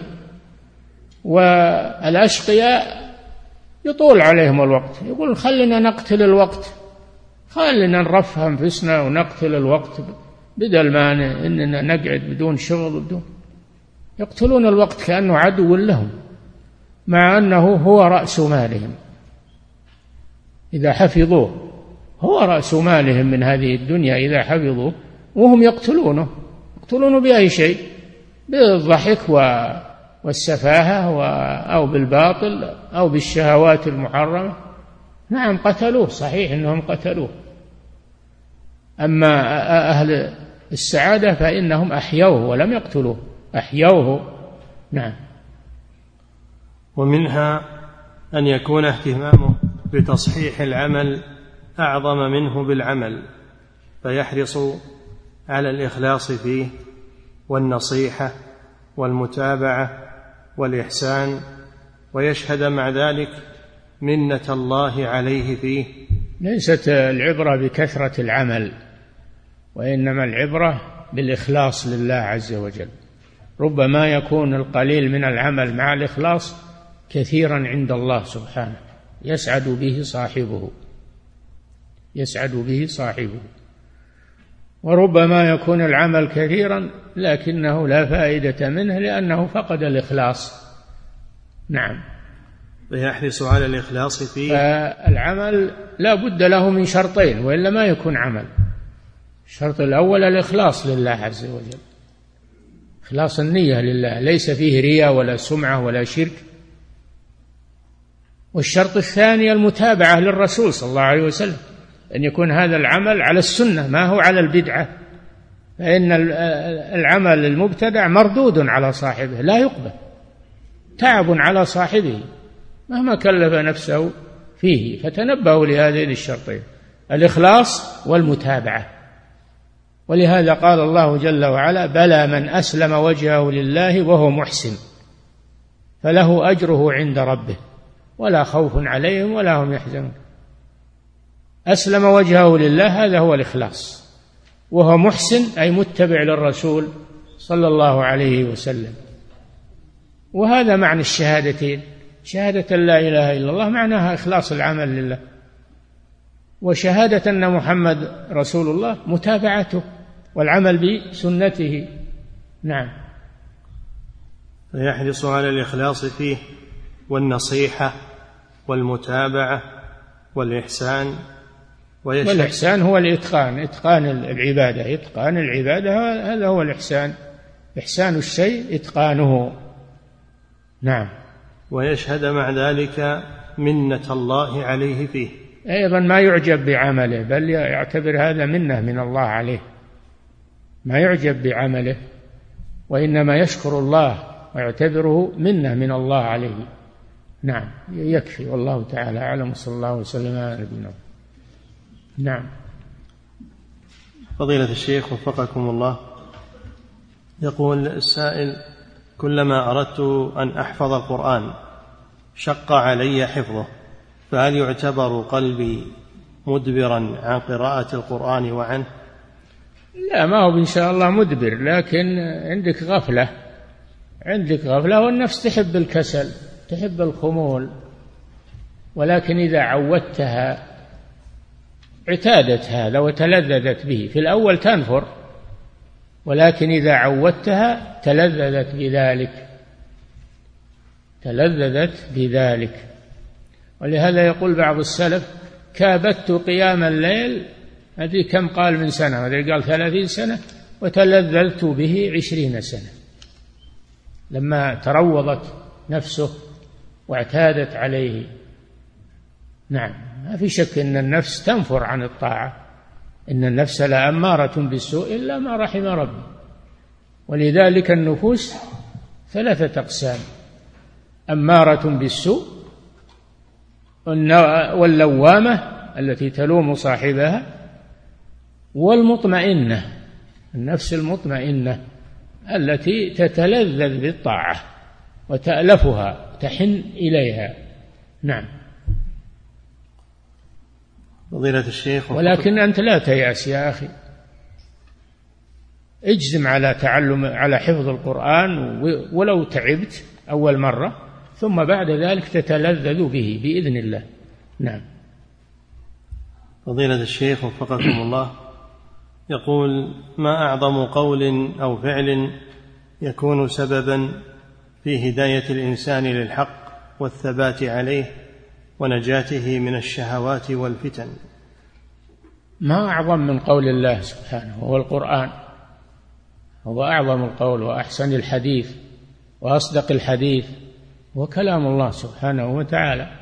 والأشقياء يطول عليهم الوقت، يقول: خلنا نقتل الوقت، خلنا نرفه أنفسنا ونقتل الوقت بدل ما إننا نقعد بدون شغل بدون. يقتلون الوقت كأنه عدو لهم، مع أنه هو رأس مالهم إذا حفظوه، هو رأس مالهم من هذه الدنيا إذا حفظوه، وهم يقتلونه، يقتلونه بأي شيء، بالضحك والسفاهة أو بالباطل أو بالشهوات المحرمة. نعم قتلوه، صحيح أنهم قتلوه. أما أهل السعادة فإنهم أحيوه ولم يقتلوه، أحيوه. نعم. ومنها أن يكون اهتمامه بتصحيح العمل أعظم منه بالعمل، فيحرص على الإخلاص فيه والنصيحة والمتابعة والإحسان، ويشهد مع ذلك منة الله عليه فيه. ليست العبرة بكثرة العمل، وإنما العبرة بالإخلاص لله عز وجل ربما يكون القليل من العمل مع الإخلاص كثيرا عند الله سبحانه، يسعد به صاحبه يسعد به صاحبه وربما يكون العمل كثيرا لكنه لا فائدة منه لأنه فقد الإخلاص. نعم. ويحرص على الإخلاص فيه. فالعمل لا بد له من شرطين وإلا ما يكون عمل. الشرط الأول الإخلاص لله عز وجل، إخلاص النية لله، ليس فيه رياء ولا سمعة ولا شرك. والشرط الثاني المتابعة للرسول صلى الله عليه وسلم، أن يكون هذا العمل على السنة ما هو على البدعة، فإن العمل المبتدع مردود على صاحبه لا يقبل، تعب على صاحبه مهما كلف نفسه فيه. فتنبهوا لهذين الشرطين، الإخلاص والمتابعة. ولهذا قال الله جل وعلا: بلى من أسلم وجهه لله وهو محسن فله أجره عند ربه ولا خوف عليهم ولا هم يحزنون. أسلم وجهه لله هذا هو الإخلاص، وهو محسن أي متبع للرسول صلى الله عليه وسلم. وهذا معنى الشهادتين، شهادة لا إله إلا الله معناها إخلاص العمل لله، وشهادة أن محمد رسول الله متابعته والعمل بسنته. نعم. فيحرص على الإخلاص فيه والنصيحة والمتابعة والإحسان. والإحسان هو الإتقان، إتقان العبادة، إتقان العبادة هذا هو الإحسان، إحسان الشيء إتقانه. نعم. ويشهد مع ذلك منة الله عليه فيه، أيضا ما يعجب بعمله بل يعتبر هذا منة من الله عليه، ما يعجب بعمله وإنما يشكر الله ويعتبره منة من الله عليه. نعم. يكفي، والله تعالى أعلم، صلى الله وسلم على نبينا. نعم. فضيلة الشيخ وفقكم الله، يقول السائل: كلما أردت أن أحفظ القرآن شق علي حفظه، فهل يعتبر قلبي مدبرا عن قراءة القرآن وعنه؟ لا، ما هو إن شاء الله مدبر، لكن عندك غفلة، عندك غفلة، والنفس تحب الكسل، تحب الخمول، ولكن إذا عودتها اعتادت هذا وتلذذت به. في الأول تنفر، ولكن إذا عودتها تلذذت بذلك تلذذت بذلك ولهذا يقول بعض السلف: كابدت قيام الليل، هذه كم قال من سنة، هذا قال ثلاثين سنة، وتلذذت به عشرين سنة، لما تروضت نفسه واعتادت عليه. نعم. ما في شك أن النفس تنفر عن الطاعة، إن النفس لأمارة بالسوء إلا ما رحم ربي. ولذلك النفوس ثلاثة أقسام: أمارة بالسوء، واللوامة التي تلوم صاحبها، والمطمئنة، النفس المطمئنة التي تتلذذ بالطاعة وتألفها تحن إليها. نعم. فضيلة الشيخ، ولكن أنت لا تيأس يا أخي، اجزم على تعلم على حفظ القرآن ولو تعبت أول مرة، ثم بعد ذلك تتلذذ به بإذن الله. نعم. فضيلة الشيخ وفقكم الله، يقول: ما أعظم قول أو فعل يكون سببا في هداية الإنسان للحق والثبات عليه ونجاته من الشهوات والفتن؟ ما أعظم من قول الله سبحانه، هو القرآن، هو أعظم القول وأحسن الحديث وأصدق الحديث، وكلام الله سبحانه وتعالى.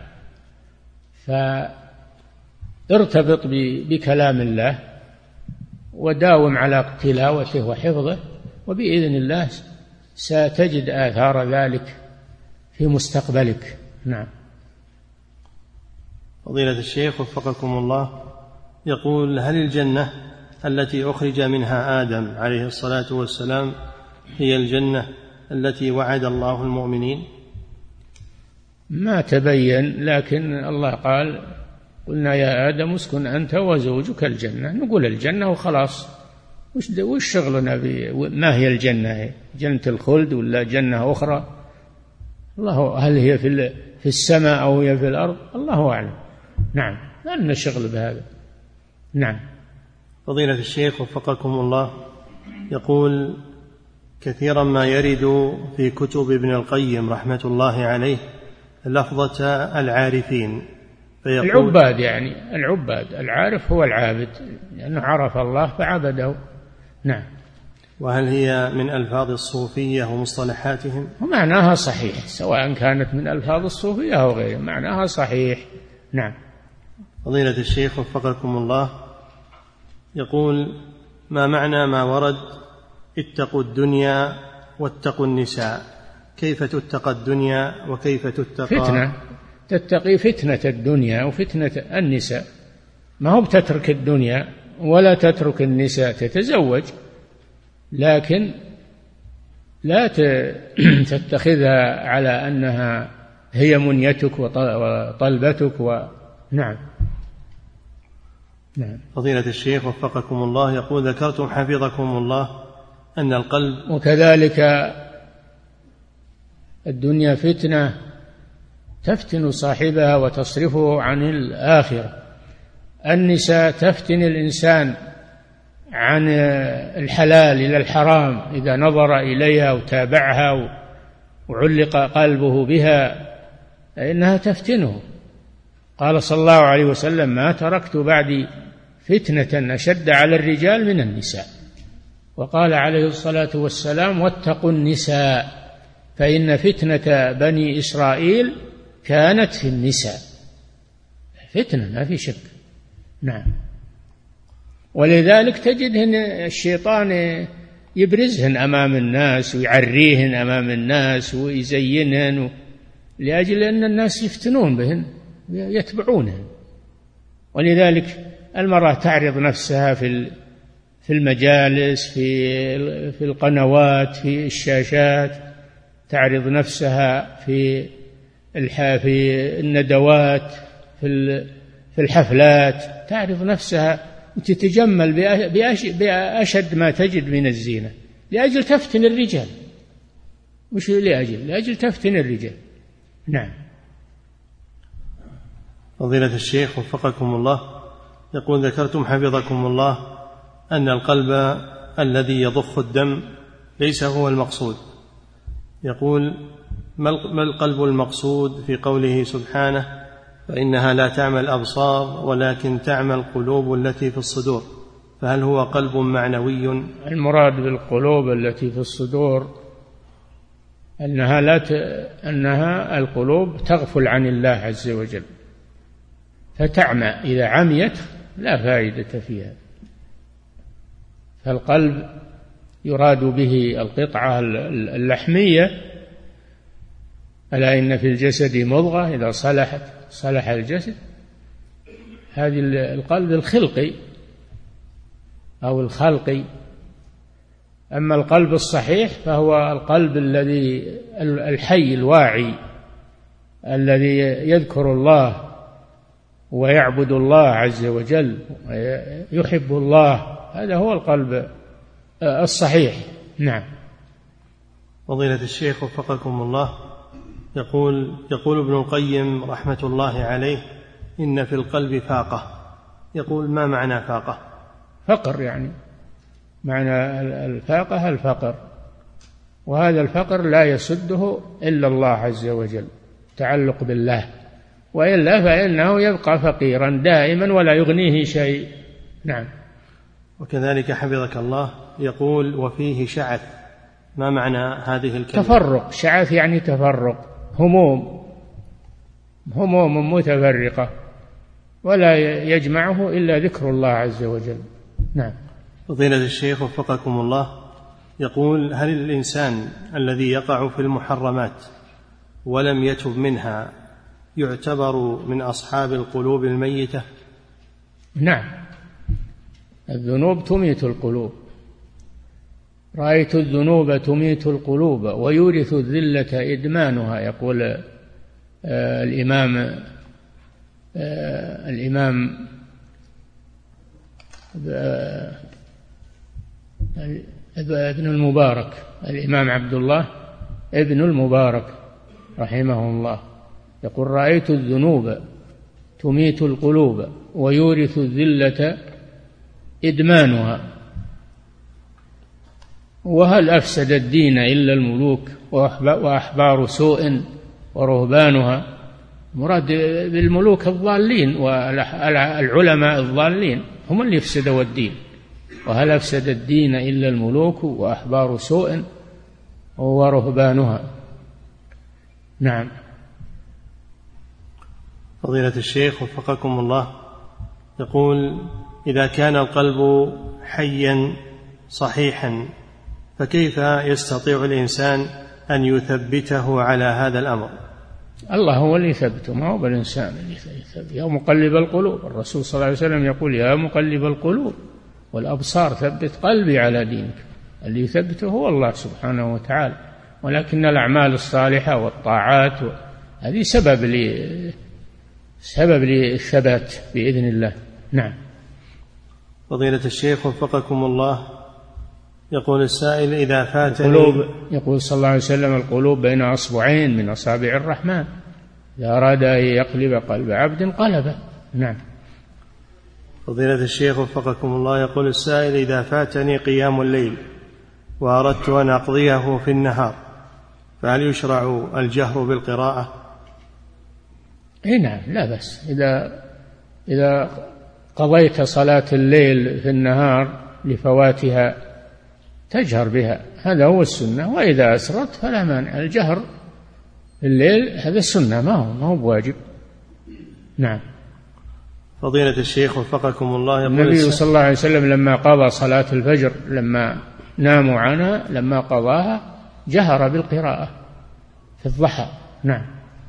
فارتبط بكلام الله وداوم على تلاوته وحفظه، وبإذن الله ستجد آثار ذلك في مستقبلك. نعم. فضيلة الشيخ وفقكم الله، يقول: هل الجنة التي أخرج منها آدم عليه الصلاة والسلام هي الجنة التي وعد الله المؤمنين؟ ما تبين، لكن الله قال: قلنا يا آدم اسكن أنت وزوجك الجنة، نقول الجنة وخلاص، وش, وش شغلنا ما هي الجنة؟ جنة الخلد ولا جنة أخرى؟ الله، هل هي في في السماء أو هي في الأرض؟ الله أعلم. نعم، ما لنا شغل بهذا. نعم. فضيلة الشيخ وفقكم الله، يقول: كثيرا ما يرد في كتب ابن القيم رحمة الله عليه لفظة العارفين، العباد، يعني العباد، العارف هو العابد لأنه عرف الله فعبده. نعم. وهل هي من ألفاظ الصوفية ومصطلحاتهم؟ ومعناها صحيح، سواء كانت من ألفاظ الصوفية أو غيرها، معناها صحيح. نعم. فضيلة الشيخ وفقكم الله، يقول: ما معنى ما ورد اتقوا الدنيا واتقوا النساء؟ كيف تتقى الدنيا وكيف تتقى؟ فتنة، تتقي فتنة الدنيا وفتنة النساء، ما هو بتترك الدنيا ولا تترك النساء، تتزوج، لكن لا تتخذها على أنها هي منيتك وطلبتك و... نعم. نعم. فضيلة الشيخ وفقكم الله، يقول: ذكرتم حفظكم الله أن القلب، وكذلك الدنيا فتنة تفتن صاحبها وتصرفه عن الآخرة. النساء تفتن الإنسان عن الحلال إلى الحرام إذا نظر إليها وتابعها وعلق قلبه بها، فإنها تفتنه. قال صلى الله عليه وسلم: ما تركت بعدي فتنة أشد على الرجال من النساء. وقال عليه الصلاة والسلام: واتقوا النساء فإن فتنة بني إسرائيل كانت في النساء. فتنة ما في شك. نعم. ولذلك تجدهن الشيطان يبرزهن أمام الناس ويعريهن أمام الناس ويزينهن، لأجل أن الناس يفتنون بهن يتبعونهن. ولذلك المرأة تعرض نفسها في في المجالس، في في القنوات، في الشاشات، تعرض نفسها في في الندوات، في في الحفلات، تعرض نفسها وتتجمل بأشد ما تجد من الزينة لأجل تفتن الرجال. وش لأجل؟ لأجل تفتن الرجال. نعم. فضيلة الشيخ وفقكم الله، يقول: ذكرتم حفظكم الله أن القلب الذي يضخ الدم ليس هو المقصود. يقول: ما القلب المقصود في قوله سبحانه: فإنها لا تعمى الأبصار ولكن تعمى القلوب التي في الصدور؟ فهل هو قلب معنوي؟ المراد بالقلوب التي في الصدور أنها لا ت... أنها القلوب تغفل عن الله عز وجل فتعمى، إذا عميت لا فائدة فيها. فالقلب يراد به القطعة اللحمية: ألا إن في الجسد مضغة إذا صلحت صلح الجسد. هذه القلب الخلقي أو الخلقي. أما القلب الصحيح فهو القلب الذي الحي الواعي الذي يذكر الله ويعبد الله عز وجل ويحب الله، هذا هو القلب الصحيح. نعم. فضيلة الشيخ وفقكم الله، يقول يقول ابن القيم رحمة الله عليه: إن في القلب فاقة. يقول: ما معنى فاقة؟ فقر، يعني معنى الفاقة الفقر، وهذا الفقر لا يسده إلا الله عز وجل، تعلق بالله، وإلا فإنه يبقى فقيرا دائما ولا يغنيه شيء. نعم. وكذلك حفظك الله يقول: وفيه شعث. ما معنى هذه الكلمة؟ تفرق. شعث يعني تفرق، هموم هموم متفرقة ولا يجمعه إلا ذكر الله عز وجل. نعم. فضيلة الشيخ وفقكم الله، يقول: هل الإنسان الذي يقع في المحرمات ولم يتب منها يعتبر من أصحاب القلوب الميتة؟ نعم، الذنوب تميت القلوب. رأيت الذنوب تميت القلوب ويورث الذلة إدمانها، يقول آه الإمام آه الإمام آه ابن المبارك، الإمام عبد الله ابن المبارك رحمه الله يقول: رأيت الذنوب تميت القلوب ويورث الذلة إدمانها، وهل أفسد الدين إلا الملوك وأحبار سوء ورهبانها. مراد بالملوك الضالين والعلماء الضالين هم اللي يفسدوا الدين. وهل أفسد الدين إلا الملوك وأحبار سوء ورهبانها. نعم. فضيلة الشيخ وفقكم الله، يقول: إذا كان القلب حيا صحيحا فكيف يستطيع الإنسان أن يثبته على هذا الأمر؟ الله هو اللي يثبته، ما هو بالإنسان اللي يثبت. يا مقلب القلوب، الرسول صلى الله عليه وسلم يقول: يا مقلب القلوب والأبصار ثبت قلبي على دينك. اللي يثبته هو الله سبحانه وتعالى، ولكن الأعمال الصالحة والطاعات هذه سبب لي سبب للثبات بإذن الله. نعم. فضيلة الشيخ وفقكم الله، يقول السائل: إذا فاتني القلوب، يقول صلى الله عليه وسلم: القلوب بين أصبعين من أصابع الرحمن، إذا أراد أن يقلب قلب عبد قلبه. نعم. فضيلة الشيخ وفقكم الله، يقول السائل: إذا فاتني قيام الليل وأردت أن أقضيه في النهار فهل يشرع الجهر بالقراءة؟ إيه نعم، لا بأس. إذا إذا قضيت صلاة الليل في النهار لفواتها تجهر بها، هذا هو السنة. وإذا أسرت فلا مانع. الجهر في الليل هذا السنة، ما هو ما هو بواجب. نعم. فضيلة الشيخ وفقكم الله، يقول النبي صلى الله عليه وسلم لما قضى صلاة الفجر، لما ناموا عنها، لما قضاها جهر بالقراءة في الضحى. نعم.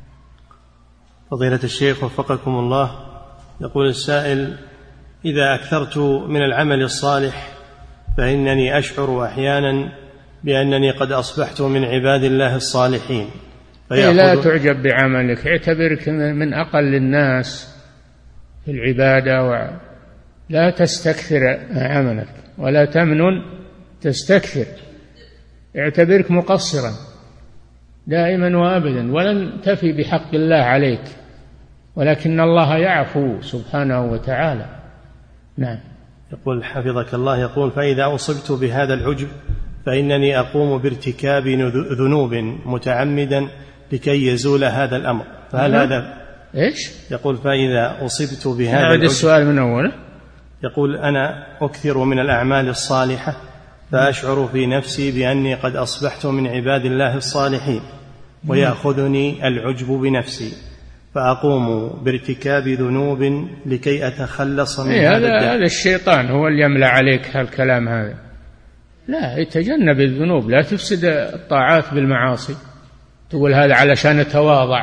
فضيلة الشيخ وفقكم الله، يقول السائل: إذا أكثرت من العمل الصالح فإنني أشعر أحيانا بأنني قد أصبحت من عباد الله الصالحين. لا تعجب بعملك، اعتبرك من أقل الناس في العبادة، ولا تستكثر عملك ولا تمنن تستكثر. اعتبرك مقصرا دائما وأبدا، ولن تفي بحق الله عليك، ولكن الله يعفو سبحانه وتعالى. نعم. يقول حفظك الله، يقول: فإذا أصبت بهذا العجب فإنني أقوم بارتكاب ذنوب متعمدا لكي يزول هذا الأمر، فهل هذا إيش؟ يقول: فإذا أصبت بهذا العجب. السؤال من أوله. يقول: أنا أكثر من الأعمال الصالحة فأشعر في نفسي بأني قد أصبحت من عباد الله الصالحين، ويأخذني العجب بنفسي، فأقوم بارتكاب ذنوب لكي أتخلص من إيه هذا الداء. هذا الشيطان هو اللي يملأ عليك هالكلام هذا. لا، يتجنب الذنوب، لا تفسد الطاعات بالمعاصي. تقول هذا علشان أتواضع،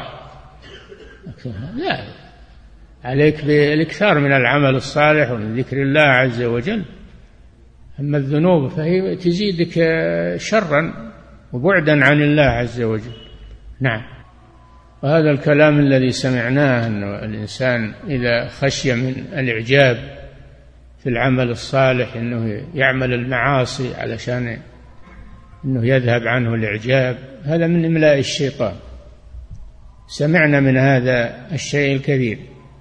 لا، عليك بالإكثار من العمل الصالح ومن ذكر الله عز وجل. أما الذنوب فهي تزيدك شرا وبعدا عن الله عز وجل. نعم. وهذا الكلام الذي سمعناه أن الإنسان إذا خشي من الإعجاب في العمل الصالح أنه يعمل المعاصي علشان أنه يذهب عنه الإعجاب، هذا من إملاء الشيطان. سمعنا من هذا الشيء الكثير.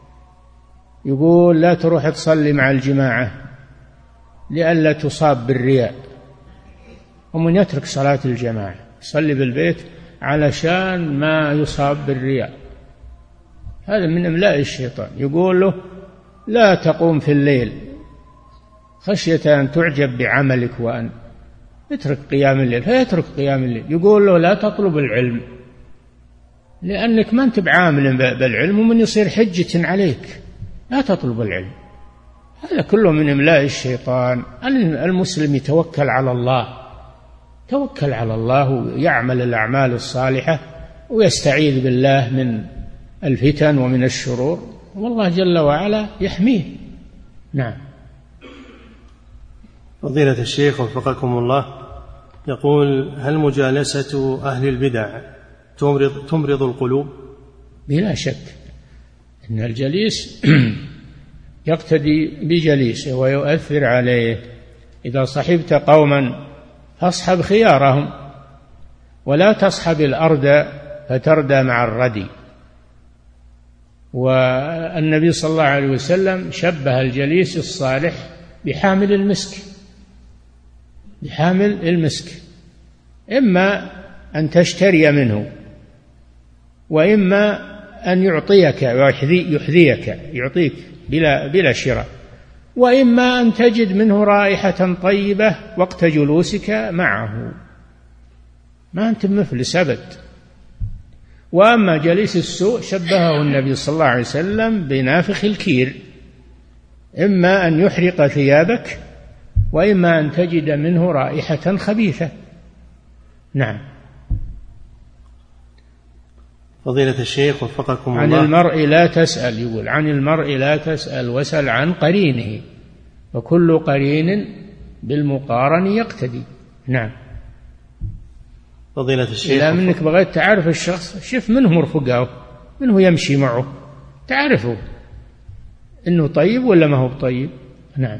يقول: لا تروح تصلي مع الجماعة لئلا تصاب بالرياء، ومن يترك صلاة الجماعة يصلي بالبيت علشان ما يصاب بالرياء، هذا من إملاء الشيطان. يقول له: لا تقوم في الليل خشية أن تعجب بعملك وأن اترك قيام الليل، فيترك قيام الليل. يقول له: لا تطلب العلم لأنك ما أنت بعامل بالعلم ومن يصير حجة عليك، لا تطلب العلم. هذا كله من إملاء الشيطان. المسلم يتوكل على الله، توكل على الله ويعمل الأعمال الصالحة ويستعيذ بالله من الفتن ومن الشرور، والله جل وعلا يحميه. نعم. فضيلة الشيخ وفقكم الله، يقول: هل مجالسة أهل البدع تمرض, تمرض القلوب؟ بلا شك إن الجليس يقتدي بجليسه ويؤثر عليه. إذا صحبت قوما فاصحب خيارهم ولا تصحب الأرض فتردى مع الردي. والنبي صلى الله عليه وسلم شبه الجليس الصالح بحامل المسك بحامل المسك إما أن تشتري منه وإما أن يعطيك ويحذيك يعطيك بلا, بلا شراء، وإما أن تجد منه رائحة طيبة وقت جلوسك معه، ما أنت مفلس أبد. وأما جليس السوء شبهه النبي صلى الله عليه وسلم بنافخ الكير، إما أن يحرق ثيابك وإما أن تجد منه رائحة خبيثة. نعم. فضيلة الشيخ وفقكم عن الله. عن المرء لا تسأل، يقول عن المرء لا تسأل وسل عن قرينه، وكل قرين بالمقارن يقتدي. نعم. فضيلة الشيخ إذا منك بغيت تعرف الشخص شوف منه مرفقه، منه يمشي معه، تعرفه إنه طيب ولا ما هو طيب. نعم.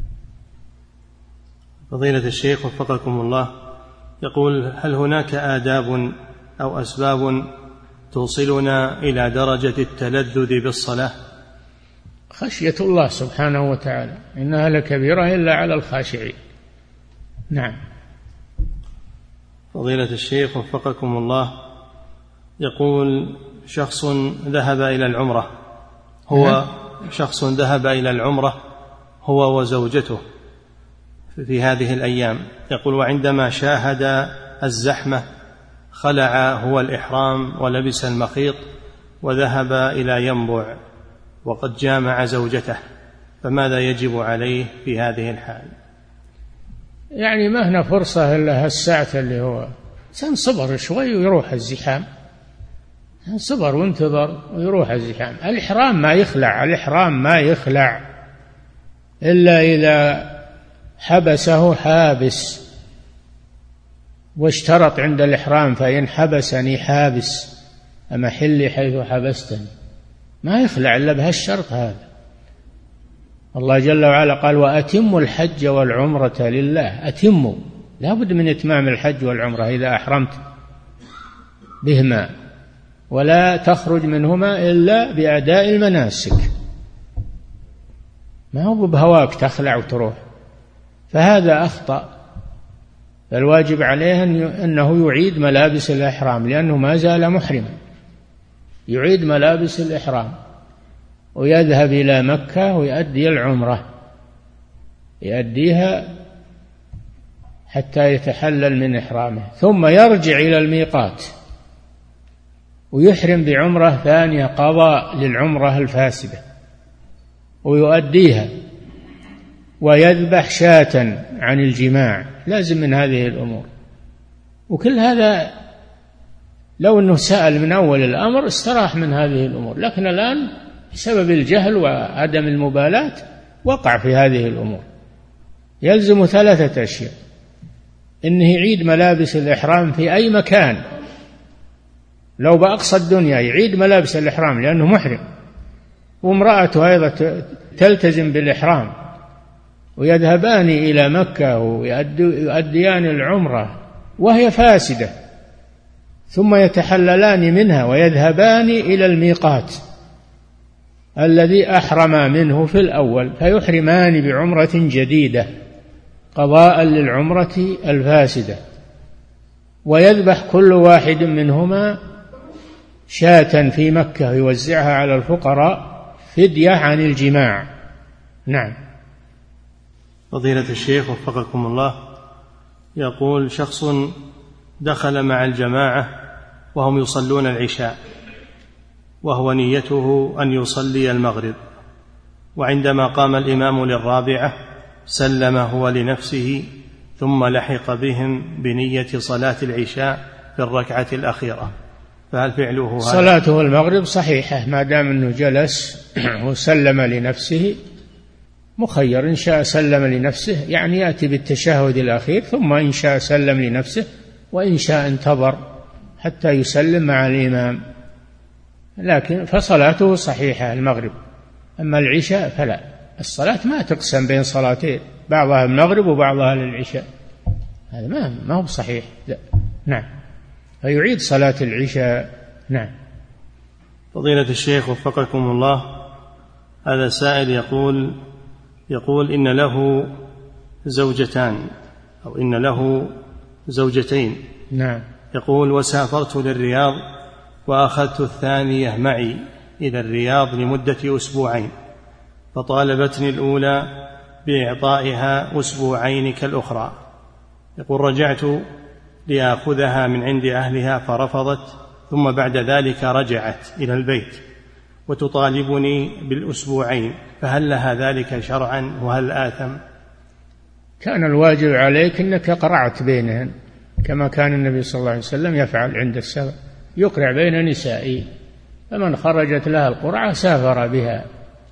فضيلة الشيخ وفقكم الله، يقول: هل هناك آداب أو أسباب توصلنا إلى درجة التلذذ بالصلاة؟ خشية الله سبحانه وتعالى، إنها لكبيرة إلا على الخاشعين. نعم. فضيلة الشيخ وفقكم الله، يقول: شخص ذهب إلى العمرة هو شخص ذهب إلى العمرة هو وزوجته في هذه الأيام، يقول: وعندما شاهد الزحمة خلع هو الإحرام ولبس المخيط وذهب إلى ينبع وقد جامع زوجته، فماذا يجب عليه في هذه الحال؟ يعني ما هنا فرصة إلا هالساعة اللي هو سنصبر شوي ويروح الزحام، صبر وانتظر ويروح الزحام. الإحرام ما يخلع، الإحرام ما يخلع إلا إذا حبسه حابس واشترط عند الإحرام: فإن حبسني حابس أمحلي حيث حبستني. ما يخلع إلا بهالشرط هذا. الله جل وعلا قال: وأتموا الحج والعمرة لله. أتموا، لا بد من إتمام الحج والعمرة إذا أحرمت بهما، ولا تخرج منهما إلا بأداء المناسك، ما هو بهواك تخلع وتروح، فهذا أخطأ. فالواجب عليه أنه يعيد ملابس الإحرام لأنه ما زال محرما، يعيد ملابس الإحرام ويذهب إلى مكة ويؤدي العمرة، يؤديها حتى يتحلل من إحرامه، ثم يرجع إلى الميقات ويحرم بعمرة ثانية قضاء للعمرة الفاسدة ويؤديها، ويذبح شاة عن الجماع، لازم من هذه الأمور. وكل هذا لو أنه سأل من أول الأمر استراح من هذه الأمور، لكن الآن بسبب الجهل وعدم المبالاة وقع في هذه الأمور. يلزم ثلاثة أشياء: إنه يعيد ملابس الإحرام في أي مكان، لو بأقصى الدنيا يعيد ملابس الإحرام لأنه محرم، وامرأته أيضا تلتزم بالإحرام، ويذهبان إلى مكة ويؤديان العمرة وهي فاسدة، ثم يتحللان منها ويذهبان إلى الميقات الذي أحرم منه في الأول، فيحرمان بعمرة جديدة قضاء للعمرة الفاسدة، ويذبح كل واحد منهما شاة في مكة يوزعها على الفقراء فدية عن الجماع. نعم. فضيلة الشيخ وفقكم الله، يقول: شخص دخل مع الجماعة وهم يصلون العشاء وهو نيته أن يصلي المغرب، وعندما قام الإمام للرابعة سلم هو لنفسه ثم لحق بهم بنية صلاة العشاء في الركعة الأخيرة، فهل فعله هذا؟ صلاته المغرب صحيحة ما دام أنه جلس وسلم لنفسه، مخير، إن شاء سلم لنفسه يعني يأتي بالتشهد الأخير، ثم إن شاء سلم لنفسه، وإن شاء انتظر حتى يسلم مع الإمام، لكن فصلاته صحيحة المغرب. أما العشاء فلا، الصلاة ما تقسم بين صلاتين، بعضها المغرب وبعضها للعشاء، هذا ما ما هو صحيح. لا. نعم، فيعيد صلاة العشاء. نعم. فضيلة الشيخ وفقكم الله، هذا سائل يقول يقول إن له زوجتان أو إن له زوجتين. نعم. يقول: وسافرت للرياض وأخذت الثانية معي إلى الرياض لمدة أسبوعين، فطالبتني الأولى بإعطائها أسبوعين كالأخرى. يقول: رجعت لآخذها من عند أهلها فرفضت، ثم بعد ذلك رجعت إلى البيت وتطالبني بالأسبوعين، فهل لها ذلك شرعا وهل آثم؟ كان الواجب عليك أنك قرعت بينهن كما كان النبي صلى الله عليه وسلم يفعل عند السفر، يقرع بين نسائه، فمن خرجت لها القرعة سافر بها،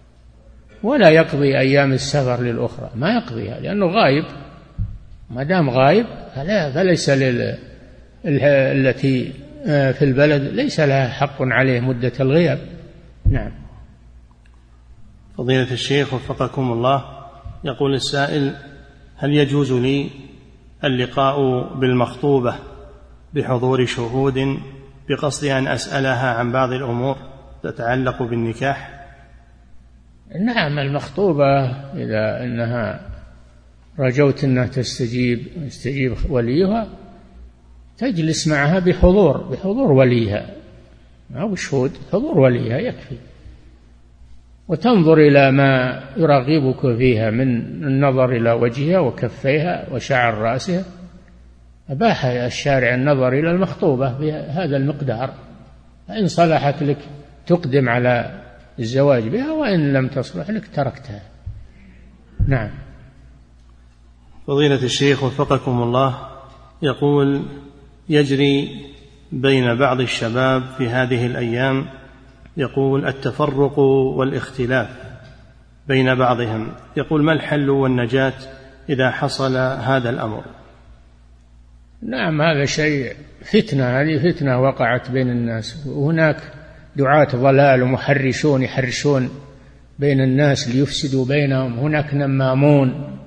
ولا يقضي أيام السفر للأخرى، ما يقضيها لأنه غايب، ما دام غايب فلا فليس لل... التي في البلد ليس لها حق عليه مدة الغياب. نعم. فضيلة الشيخ وفقكم الله، يقول السائل: هل يجوز لي اللقاء بالمخطوبة بحضور شهود بقصد أن أسألها عن بعض الأمور تتعلق بالنكاح؟ نعم، المخطوبة إذا أنها رجوت أنها تستجيب يستجيب وليها، تجلس معها بحضور بحضور وليها أو شهود، حضور وليها يكفي، وتنظر إلى ما يرغبك فيها من النظر إلى وجهها وكفيها وشعر رأسها. أباح الشارع النظر إلى المخطوبة بهذا المقدار، فإن صلحت لك تقدم على الزواج بها، وإن لم تصلح لك تركتها. نعم. فضيلة الشيخ وفقكم الله، يقول: يجري بين بعض الشباب في هذه الأيام يقول التفرق والاختلاف بين بعضهم، يقول: ما الحل والنجاة إذا حصل هذا الأمر؟ نعم، هذا شيء فتنة، هذه فتنة وقعت بين الناس، وهناك دعاة ضلال ومحرشون يحرشون بين الناس ليفسدوا بينهم، هناك نمامون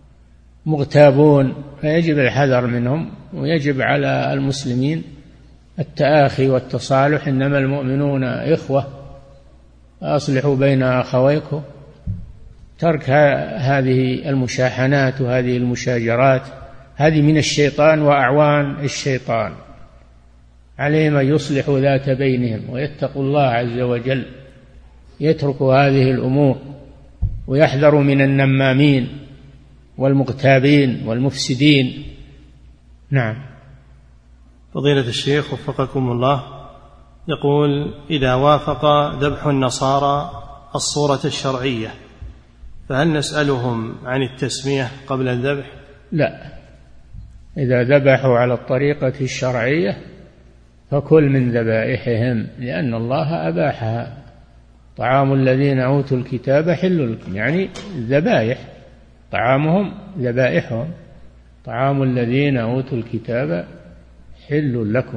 مغتابون، فيجب الحذر منهم، ويجب على المسلمين التآخي والتصالح، إنما المؤمنون إخوة أصلحوا بين أخويكم. ترك هذه المشاحنات وهذه المشاجرات، هذه من الشيطان وأعوان الشيطان، عليهم أن يصلحوا ذات بينهم ويتقوا الله عز وجل، يتركوا هذه الأمور ويحذروا من النمامين والمغتابين والمفسدين. نعم. فضيلة الشيخ وفقكم الله، يقول: إذا وافق ذبح النصارى الصورة الشرعية فهل نسألهم عن التسمية قبل الذبح؟ لا، إذا ذبحوا على الطريقة الشرعية فكل من ذبائحهم، لأن الله أباحها. طعام الذين أوتوا الكتاب حل لكم، يعني الذبائح، طعامهم ذبائحهم، طعام الذين أوتوا الكتاب حل لكم.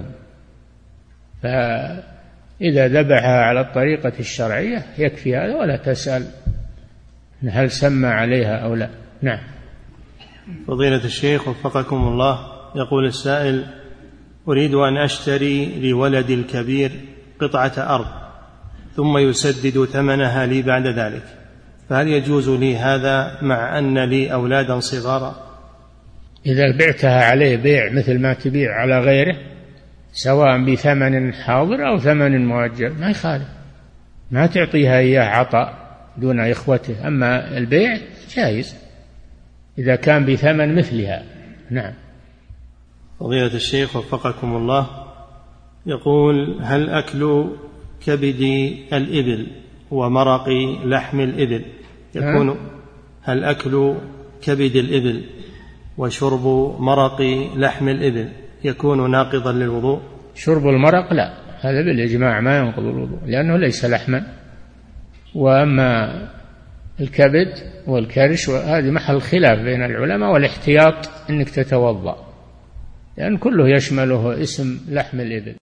فإذا ذبحها على الطريقة الشرعية يكفي هذا، ولا تسأل هل سمى عليها أو لا. نعم. فضيلة الشيخ وفقكم الله، يقول السائل: أريد أن أشتري لولدي الكبير قطعة أرض ثم يسدد ثمنها لي بعد ذلك، فهل يجوز لي هذا مع أن لي أولادا صغارا؟ إذا بعتها عليه بيع مثل ما تبيع على غيره، سواء بثمن حاضر أو ثمن مؤجل، ما يخالف، ما تعطيها إياه عطاء دون إخوته. أما البيع جائز إذا كان بثمن مثلها. نعم. فضيلة الشيخ وفقكم الله، يقول: هل أكل كبد الإبل ومرق لحم الإبل يكون هل أكل كبد الإبل وشرب مرق لحم الإبل يكون ناقضا للوضوء؟ شرب المرق لا، هذا بالإجماع ما ينقض الوضوء لأنه ليس لحما. وأما الكبد والكرش هذه محل خلاف بين العلماء، والاحتياط أنك تتوضأ، لأن كله يشمله اسم لحم الإبل.